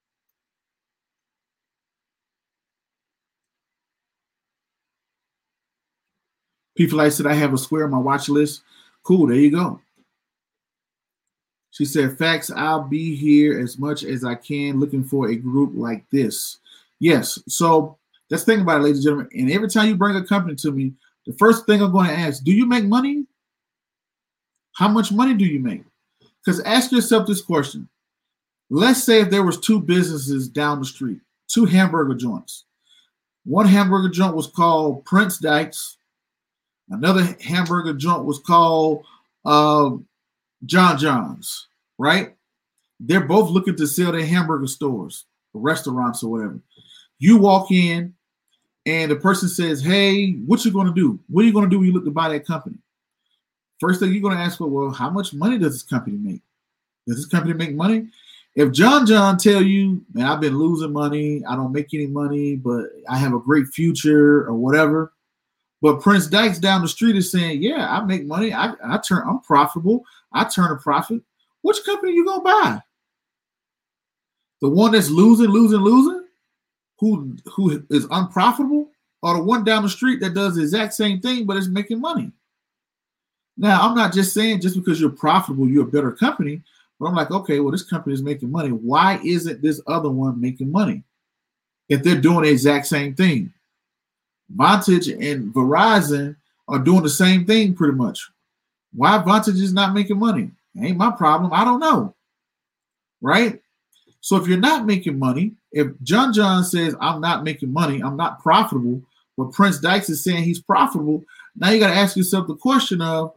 People like said, I have a square on my watch list. Cool, there you go. She said, facts, I'll be here as much as I can looking for a group like this. Yes, so let's think about it, ladies and gentlemen. And every time you bring a company to me, the first thing I'm going to ask, do you make money? How much money do you make? Because ask yourself this question. Let's say if there was two businesses down the street, two hamburger joints. One hamburger joint was called Prince Dykes. Another hamburger joint was called John John's, right? They're both looking to sell their hamburger stores, restaurants or whatever. You walk in and the person says, hey, what you going to do? What are you going to do when you look to buy that company? First thing you're going to ask for, well, how much money does this company make? Does this company make money? If John tell you, man, I've been losing money, I don't make any money, but I have a great future or whatever. But Prince Dykes down the street is saying, yeah, I make money. I'm profitable. I turn a profit. Which company you going to buy? The one that's losing, who is unprofitable, or the one down the street that does the exact same thing but is making money? Now, I'm not just saying just because you're profitable, you're a better company, but I'm like, okay, well, this company is making money. Why isn't this other one making money if they're doing the exact same thing? Vantage and Verizon are doing the same thing pretty much. Why Vantage is not making money? Ain't my problem. I don't know. Right? So if you're not making money, if John says, I'm not making money, I'm not profitable, but Prince Dykes is saying he's profitable, now you got to ask yourself the question of,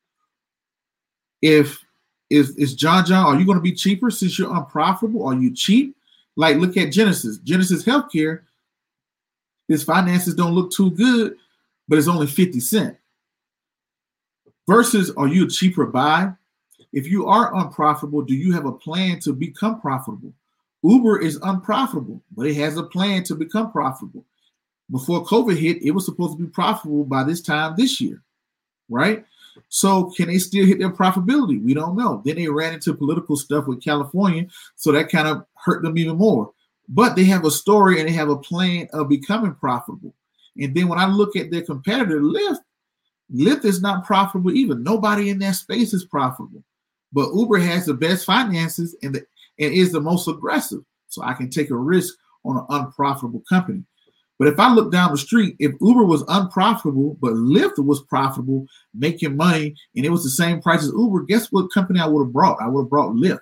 if is John, are you going to be cheaper since you're unprofitable? Are you cheap? Like, look at Genesis. Genesis Healthcare, his finances don't look too good, but it's only 50 cents. Versus, are you a cheaper buy? If you are unprofitable, do you have a plan to become profitable? Uber is unprofitable, but it has a plan to become profitable. Before COVID hit, it was supposed to be profitable by this time this year, right? So can they still hit their profitability? We don't know. Then they ran into political stuff with California, so that kind of hurt them even more. But they have a story and they have a plan of becoming profitable. And then when I look at their competitor, Lyft is not profitable either. Nobody in that space is profitable. But Uber has the best finances and is the most aggressive. So I can take a risk on an unprofitable company. But if I look down the street, if Uber was unprofitable, but Lyft was profitable, making money, and it was the same price as Uber, guess what company I would have brought? I would have brought Lyft.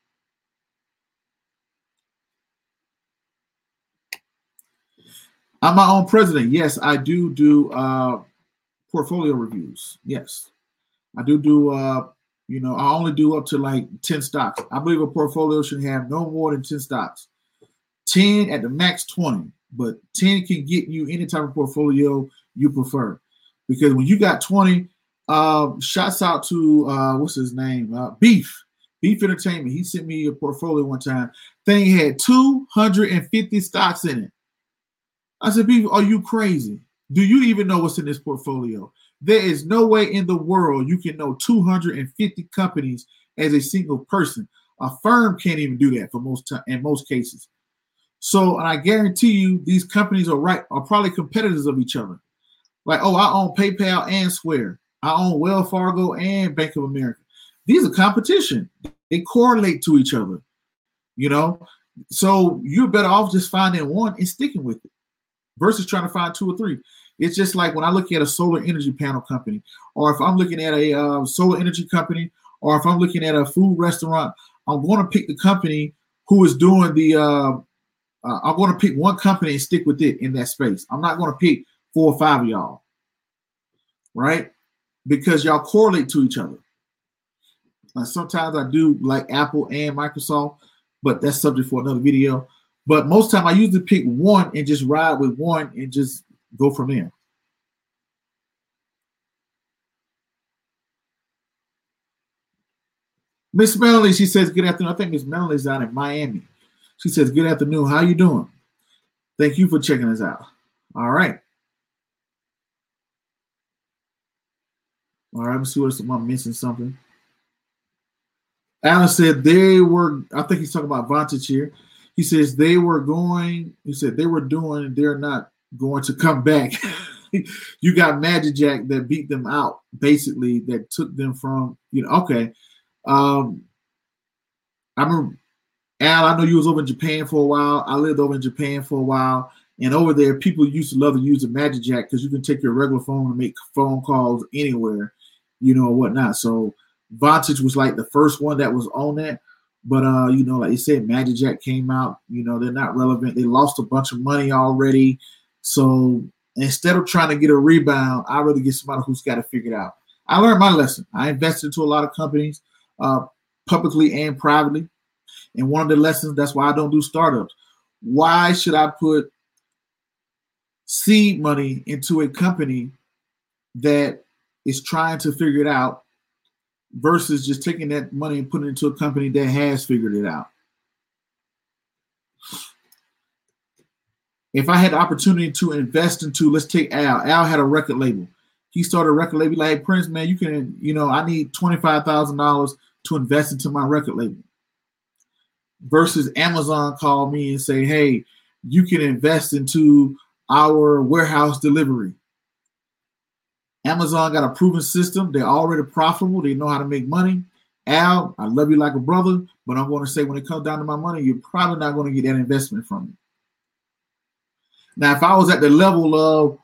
I'm my own president. Yes, I do portfolio reviews. Yes, I do I only do up to like 10 stocks. I believe a portfolio should have no more than 10 stocks. 10 at the max 20. But 10 can get you any type of portfolio you prefer. Because when you got 20, shouts out to, what's his name? Beef Entertainment. He sent me a portfolio one time. Thing had 250 stocks in it. I said, Beef, are you crazy? Do you even know what's in this portfolio? There is no way in the world you can know 250 companies as a single person. A firm can't even do that in most cases. So, and I guarantee you, these companies are probably competitors of each other. Like, oh, I own PayPal and Square. I own Wells Fargo and Bank of America. These are competition. They correlate to each other, So you're better off just finding one and sticking with it versus trying to find two or three. It's just like when I look at a solar energy panel company, or if I'm looking at a solar energy company, or if I'm looking at a food restaurant, I'm going to pick the company who is doing the I'm going to pick one company and stick with it in that space. I'm not going to pick 4 or 5 of y'all, right? Because y'all correlate to each other. Sometimes I do like Apple and Microsoft, but that's subject for another video. But most time I usually pick one and just ride with one and just go from there. Miss Melanie, she says, good afternoon. I think Miss Melanie's down in Miami. She says, good afternoon. How you doing? Thank you for checking us out. All right. All right, let's see what I'm missing something. Alan said I think he's talking about Vantage here. He says they're doing, they're not going to come back. You got Magic Jack that beat them out, basically, that took them from, okay. I remember, Al, I know you was over in Japan for a while. I lived over in Japan for a while. And over there, people used to love to use the Magic Jack because you can take your regular phone and make phone calls anywhere, or whatnot. So Vantage was like the first one that was on that. But, like you said, Magic Jack came out. They're not relevant. They lost a bunch of money already. So instead of trying to get a rebound, I'd rather get somebody who's got to figure it out. I learned my lesson. I invested into a lot of companies, publicly and privately. And one of the lessons, that's why I don't do startups. Why should I put seed money into a company that is trying to figure it out versus just taking that money and putting it into a company that has figured it out? If I had the opportunity to invest into, let's take Al. Al had a record label. He started a record label. Like, hey, Prince, man, you can, I need $25,000 to invest into my record label. Versus Amazon called me and say, hey, you can invest into our warehouse delivery. Amazon got a proven system. They're already profitable. They know how to make money. Al, I love you like a brother, but I'm going to say when it comes down to my money, you're probably not going to get that investment from me. Now, if I was at the level of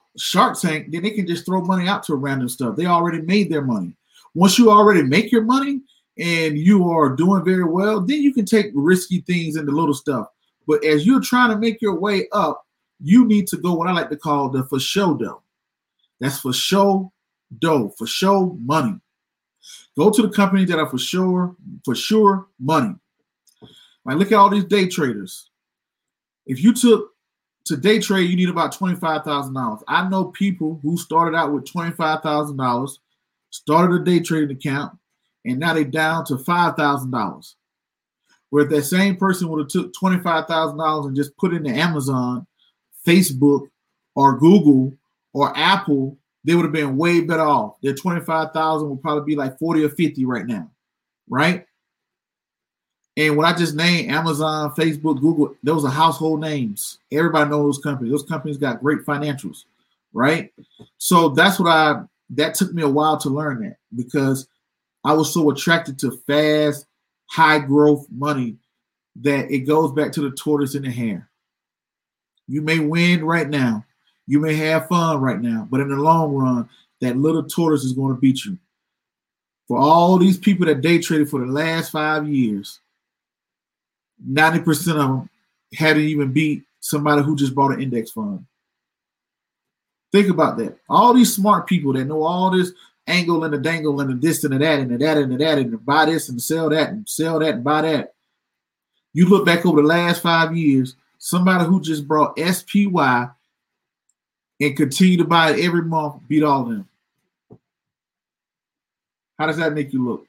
Shark Tank, then they can just throw money out to random stuff. They already made their money. Once you already make your money and you are doing very well, then you can take risky things and the little stuff. But as you're trying to make your way up, you need to go what I like to call the for show dough. That's for show dough, for show money. Go to the companies that are for sure money. Like, look at all these day traders. If you took to day trade, you need about $25,000. I know people who started out with $25,000, started a day trading account, and now they're down to $5,000. Where if that same person would have took $25,000 and just put it into Amazon, Facebook, or Google, or Apple, they would have been way better off. Their $25,000 would probably be like 40 or 50 right now, right? And when I just named Amazon, Facebook, Google, those are household names. Everybody knows those companies. Those companies got great financials, right? So that's what that took me a while to learn that, because I was so attracted to fast, high growth money that it goes back to the tortoise in the hare. You may win right now. You may have fun right now, but in the long run, that little tortoise is going to beat you. For all these people that day traded for the last 5 years, 90% of them hadn't even beat somebody who just bought an index fund. Think about that. All these smart people that know all this angle and the dangle and the this and the that and the that and the that and the buy this and sell that and buy that. You look back over the last 5 years, somebody who just brought SPY and continue to buy it every month beat all of them. How does that make you look?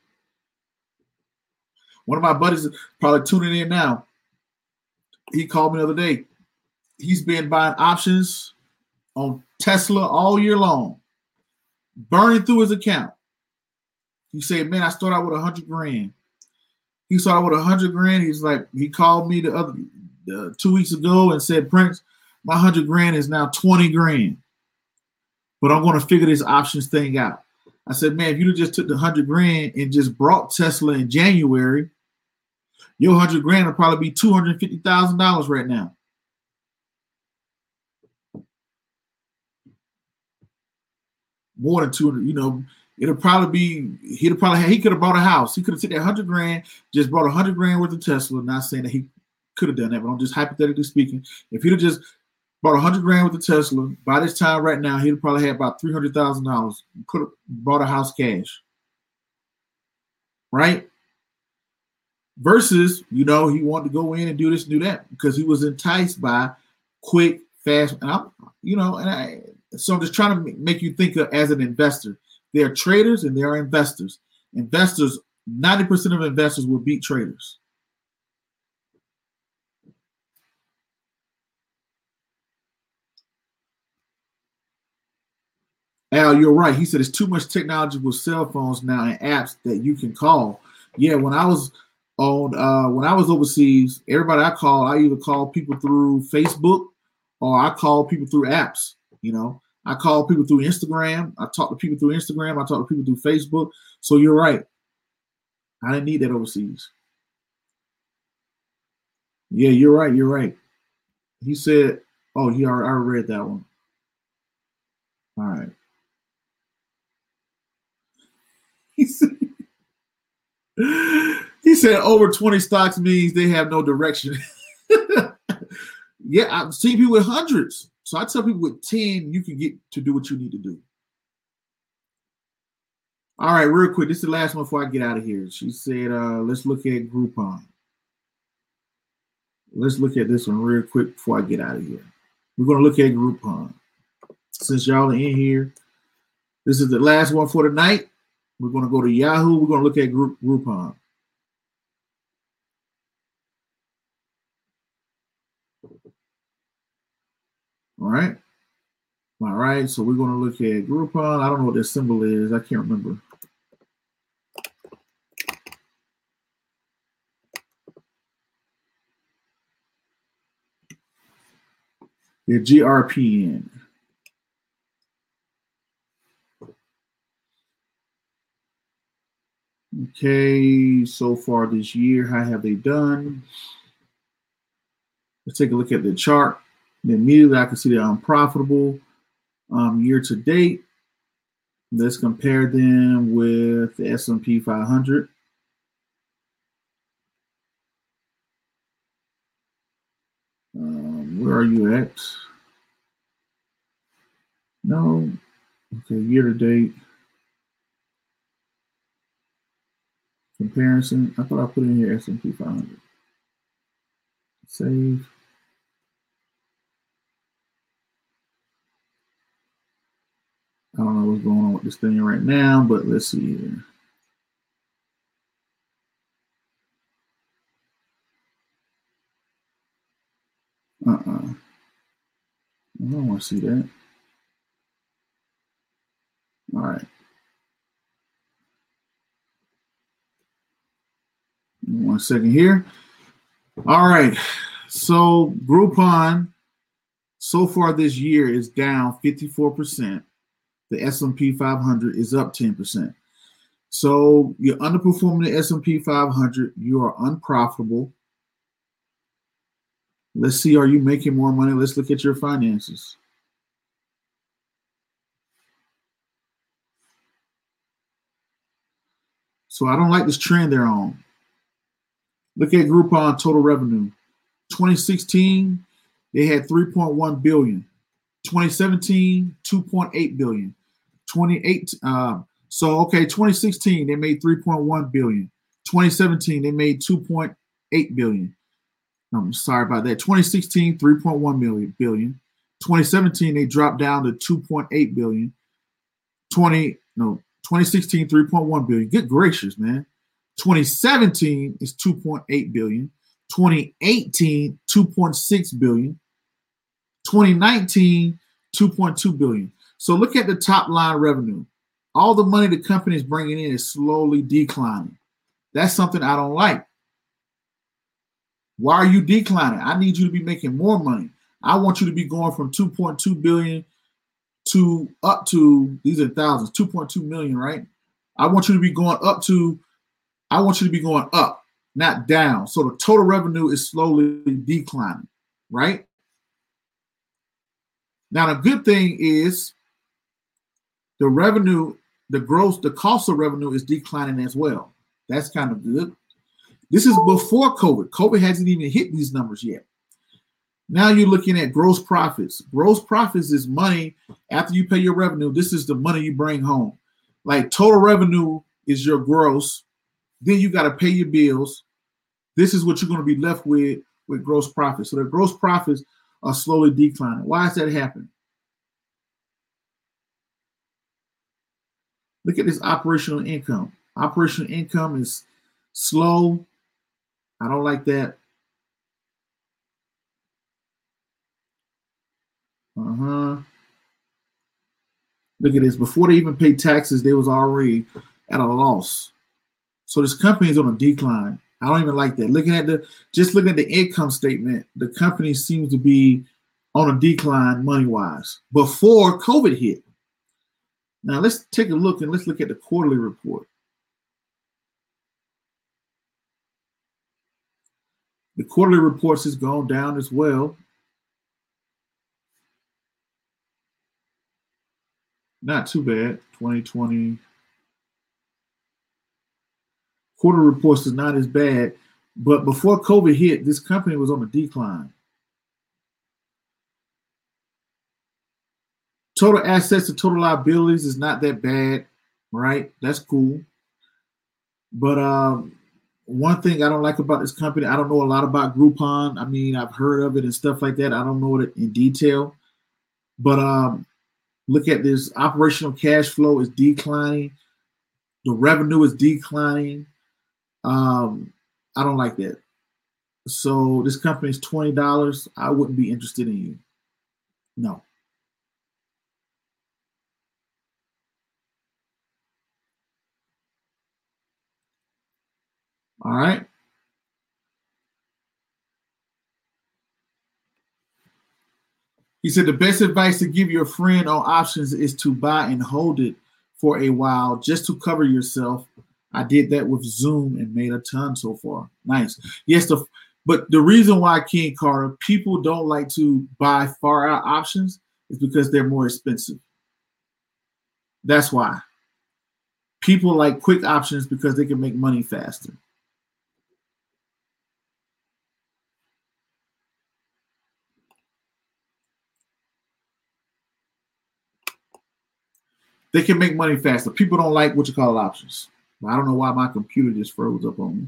One of my buddies is probably tuning in now. He called me the other day. He's been buying options on Tesla all year long, burning through his account. He said, man, I started out with 100 grand. He started with 100 grand. He's like, he called me 2 weeks ago and said, Prince, my 100 grand is now 20 grand. But I'm going to figure this options thing out. I said, man, if you just took the 100 grand and just brought Tesla in January, your 100 grand will probably be $250,000 right now. More than 200, he could have bought a house. He could have taken that 100 grand, just brought 100 grand worth of Tesla. Not saying that he could have done that, but I'm just hypothetically speaking. If he'd have just bought 100 grand worth of Tesla, by this time right now, he'd probably had about $300,000. Could have bought a house cash. Right? Versus, he wanted to go in and do this and do that because he was enticed by quick, fast. And so I'm just trying to make you think of as an investor. There are traders and there are investors. Investors, 90% of investors will beat traders. Al, you're right. He said it's too much technology with cell phones now and apps that you can call. Yeah, when I was overseas, everybody I either call people through Facebook or I call people through apps. I call people through Instagram. I talk to people through Instagram. I talk to people through Facebook. So you're right. I didn't need that overseas. Yeah, you're right. You're right. He said, I read that one. All right. He said over 20 stocks means they have no direction. Yeah, I've seen people with hundreds. So I tell people with 10, you can get to do what you need to do. All right, real quick. This is the last one before I get out of here. She said, let's look at Groupon. Let's look at this one real quick before I get out of here. We're going to look at Groupon. Since y'all are in here, this is the last one for tonight. We're going to go to Yahoo. We're going to look at Groupon. All right. So we're going to look at Groupon. I don't know what this symbol is. I can't remember. Yeah, GRPN. Okay, so far this year, how have they done? Let's take a look at the chart. Then immediately I can see they're unprofitable. Year to date, let's compare them with the S&P 500. Where are you at? No. Okay, year to date. Comparison. I thought I put in here S&P 500. Save. I don't know what's going on with this thing right now, but let's see here. I don't want to see that. All right. 1 second here. All right. So Groupon so far this year is down 54%. The S&P 500 is up 10%. So you're underperforming the S&P 500. You are unprofitable. Let's see, are you making more money? Let's look at your finances. So I don't like this trend they're on. Look at Groupon total revenue. 2016, they had 3.1 billion. 2017, 2.8 billion. 2016, they made 3.1 billion. 2017, they made 2.8 billion. I'm sorry about that. 2016, 3.1 billion. 2017, they dropped down to 2.8 billion. 2016, 3.1 billion. Good gracious, man. 2017 is 2.8 billion. 2018, 2.6 billion. 2019, 2.2 billion. So look at the top line revenue. All the money the company is bringing in is slowly declining. That's something I don't like. Why are you declining? I need you to be making more money. I want you to be going from 2.2 billion to up to, these are thousands, 2.2 million, right? I want you to be going up, not down. So the total revenue is slowly declining, right? Now, the good thing is the revenue, the cost of revenue is declining as well. That's kind of good. This is before COVID. COVID hasn't even hit these numbers yet. Now you're looking at gross profits. Gross profits is money after you pay your revenue. This is the money you bring home. Like total revenue is your gross. Then you got to pay your bills. This is what you're going to be left with gross profits. So the gross profits are slowly declining. Why is that happening? Look at this operational income. Operational income is slow. I don't like that. Look at this. Before they even paid taxes, they was already at a loss. So this company is on a decline. I don't even like that. Looking at the income statement, the company seems to be on a decline money-wise before COVID hit. Now let's take a look and let's look at the quarterly report. The quarterly reports has gone down as well. Not too bad. 2020. Quarter reports is not as bad, but before COVID hit, this company was on a decline. Total assets to total liabilities is not that bad, right? That's cool. But one thing I don't like about this company, I don't know a lot about Groupon. I mean, I've heard of it and stuff like that. I don't know it in detail. But look at this. Operational cash flow is declining. The revenue is declining. I don't like that. So this company is $20. I wouldn't be interested in you. No. All right. He said the best advice to give your friend on options is to buy and hold it for a while just to cover yourself. I did that with Zoom and made a ton so far. Nice. Yes, but the reason why, King Carter, people don't like to buy far out options is because they're more expensive. That's why. People like quick options because they can make money faster. They can make money faster. People don't like what you call options. I don't know why my computer just froze up on me.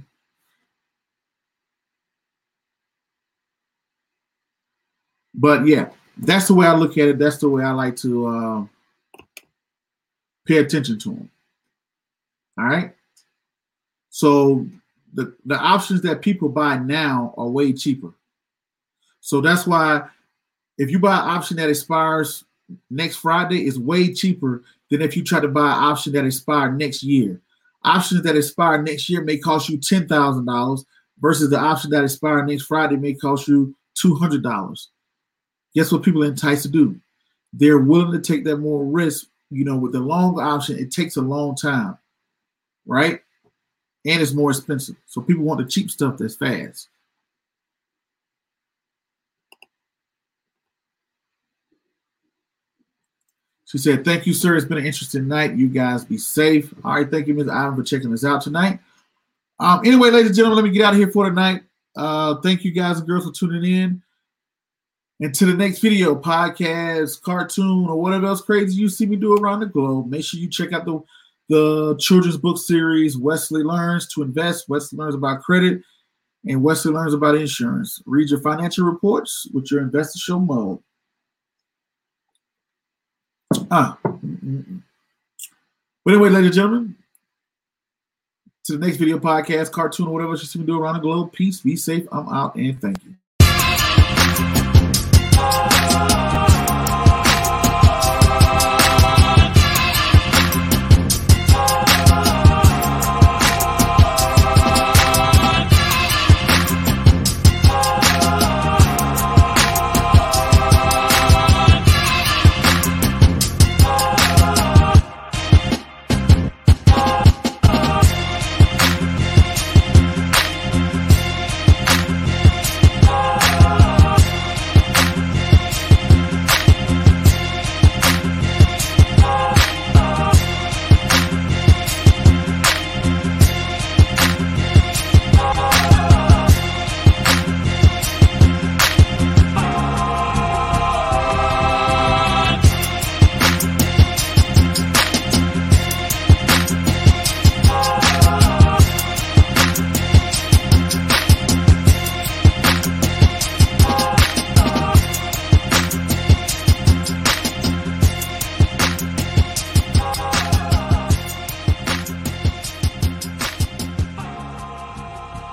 But yeah, that's the way I look at it. That's the way I like to pay attention to them. All right. So the options that people buy now are way cheaper. So that's why if you buy an option that expires next Friday, it's way cheaper than if you try to buy an option that expires next year. Options that expire next year may cost you $10,000 versus the option that expires next Friday may cost you $200. Guess what people are enticed to do? They're willing to take that more risk. You know, with the long option, it takes a long time, right? And it's more expensive. So people want the cheap stuff that's fast. She said, thank you, sir. It's been an interesting night. You guys be safe. All right. Thank you, Ms. Ivan, for checking us out tonight. Anyway, ladies and gentlemen, let me get out of here for tonight. Thank you guys and girls for tuning in. And to the next video, podcast, cartoon, or whatever else crazy you see me do around the globe, make sure you check out the children's book series, Wesley Learns to Invest, Wesley Learns About Credit, and Wesley Learns About Insurance. Read your financial reports with your Investor Show mode. But anyway, ladies and gentlemen, to the next video, podcast, cartoon, or whatever else you see me do around the globe, peace, be safe. I'm out, and thank you.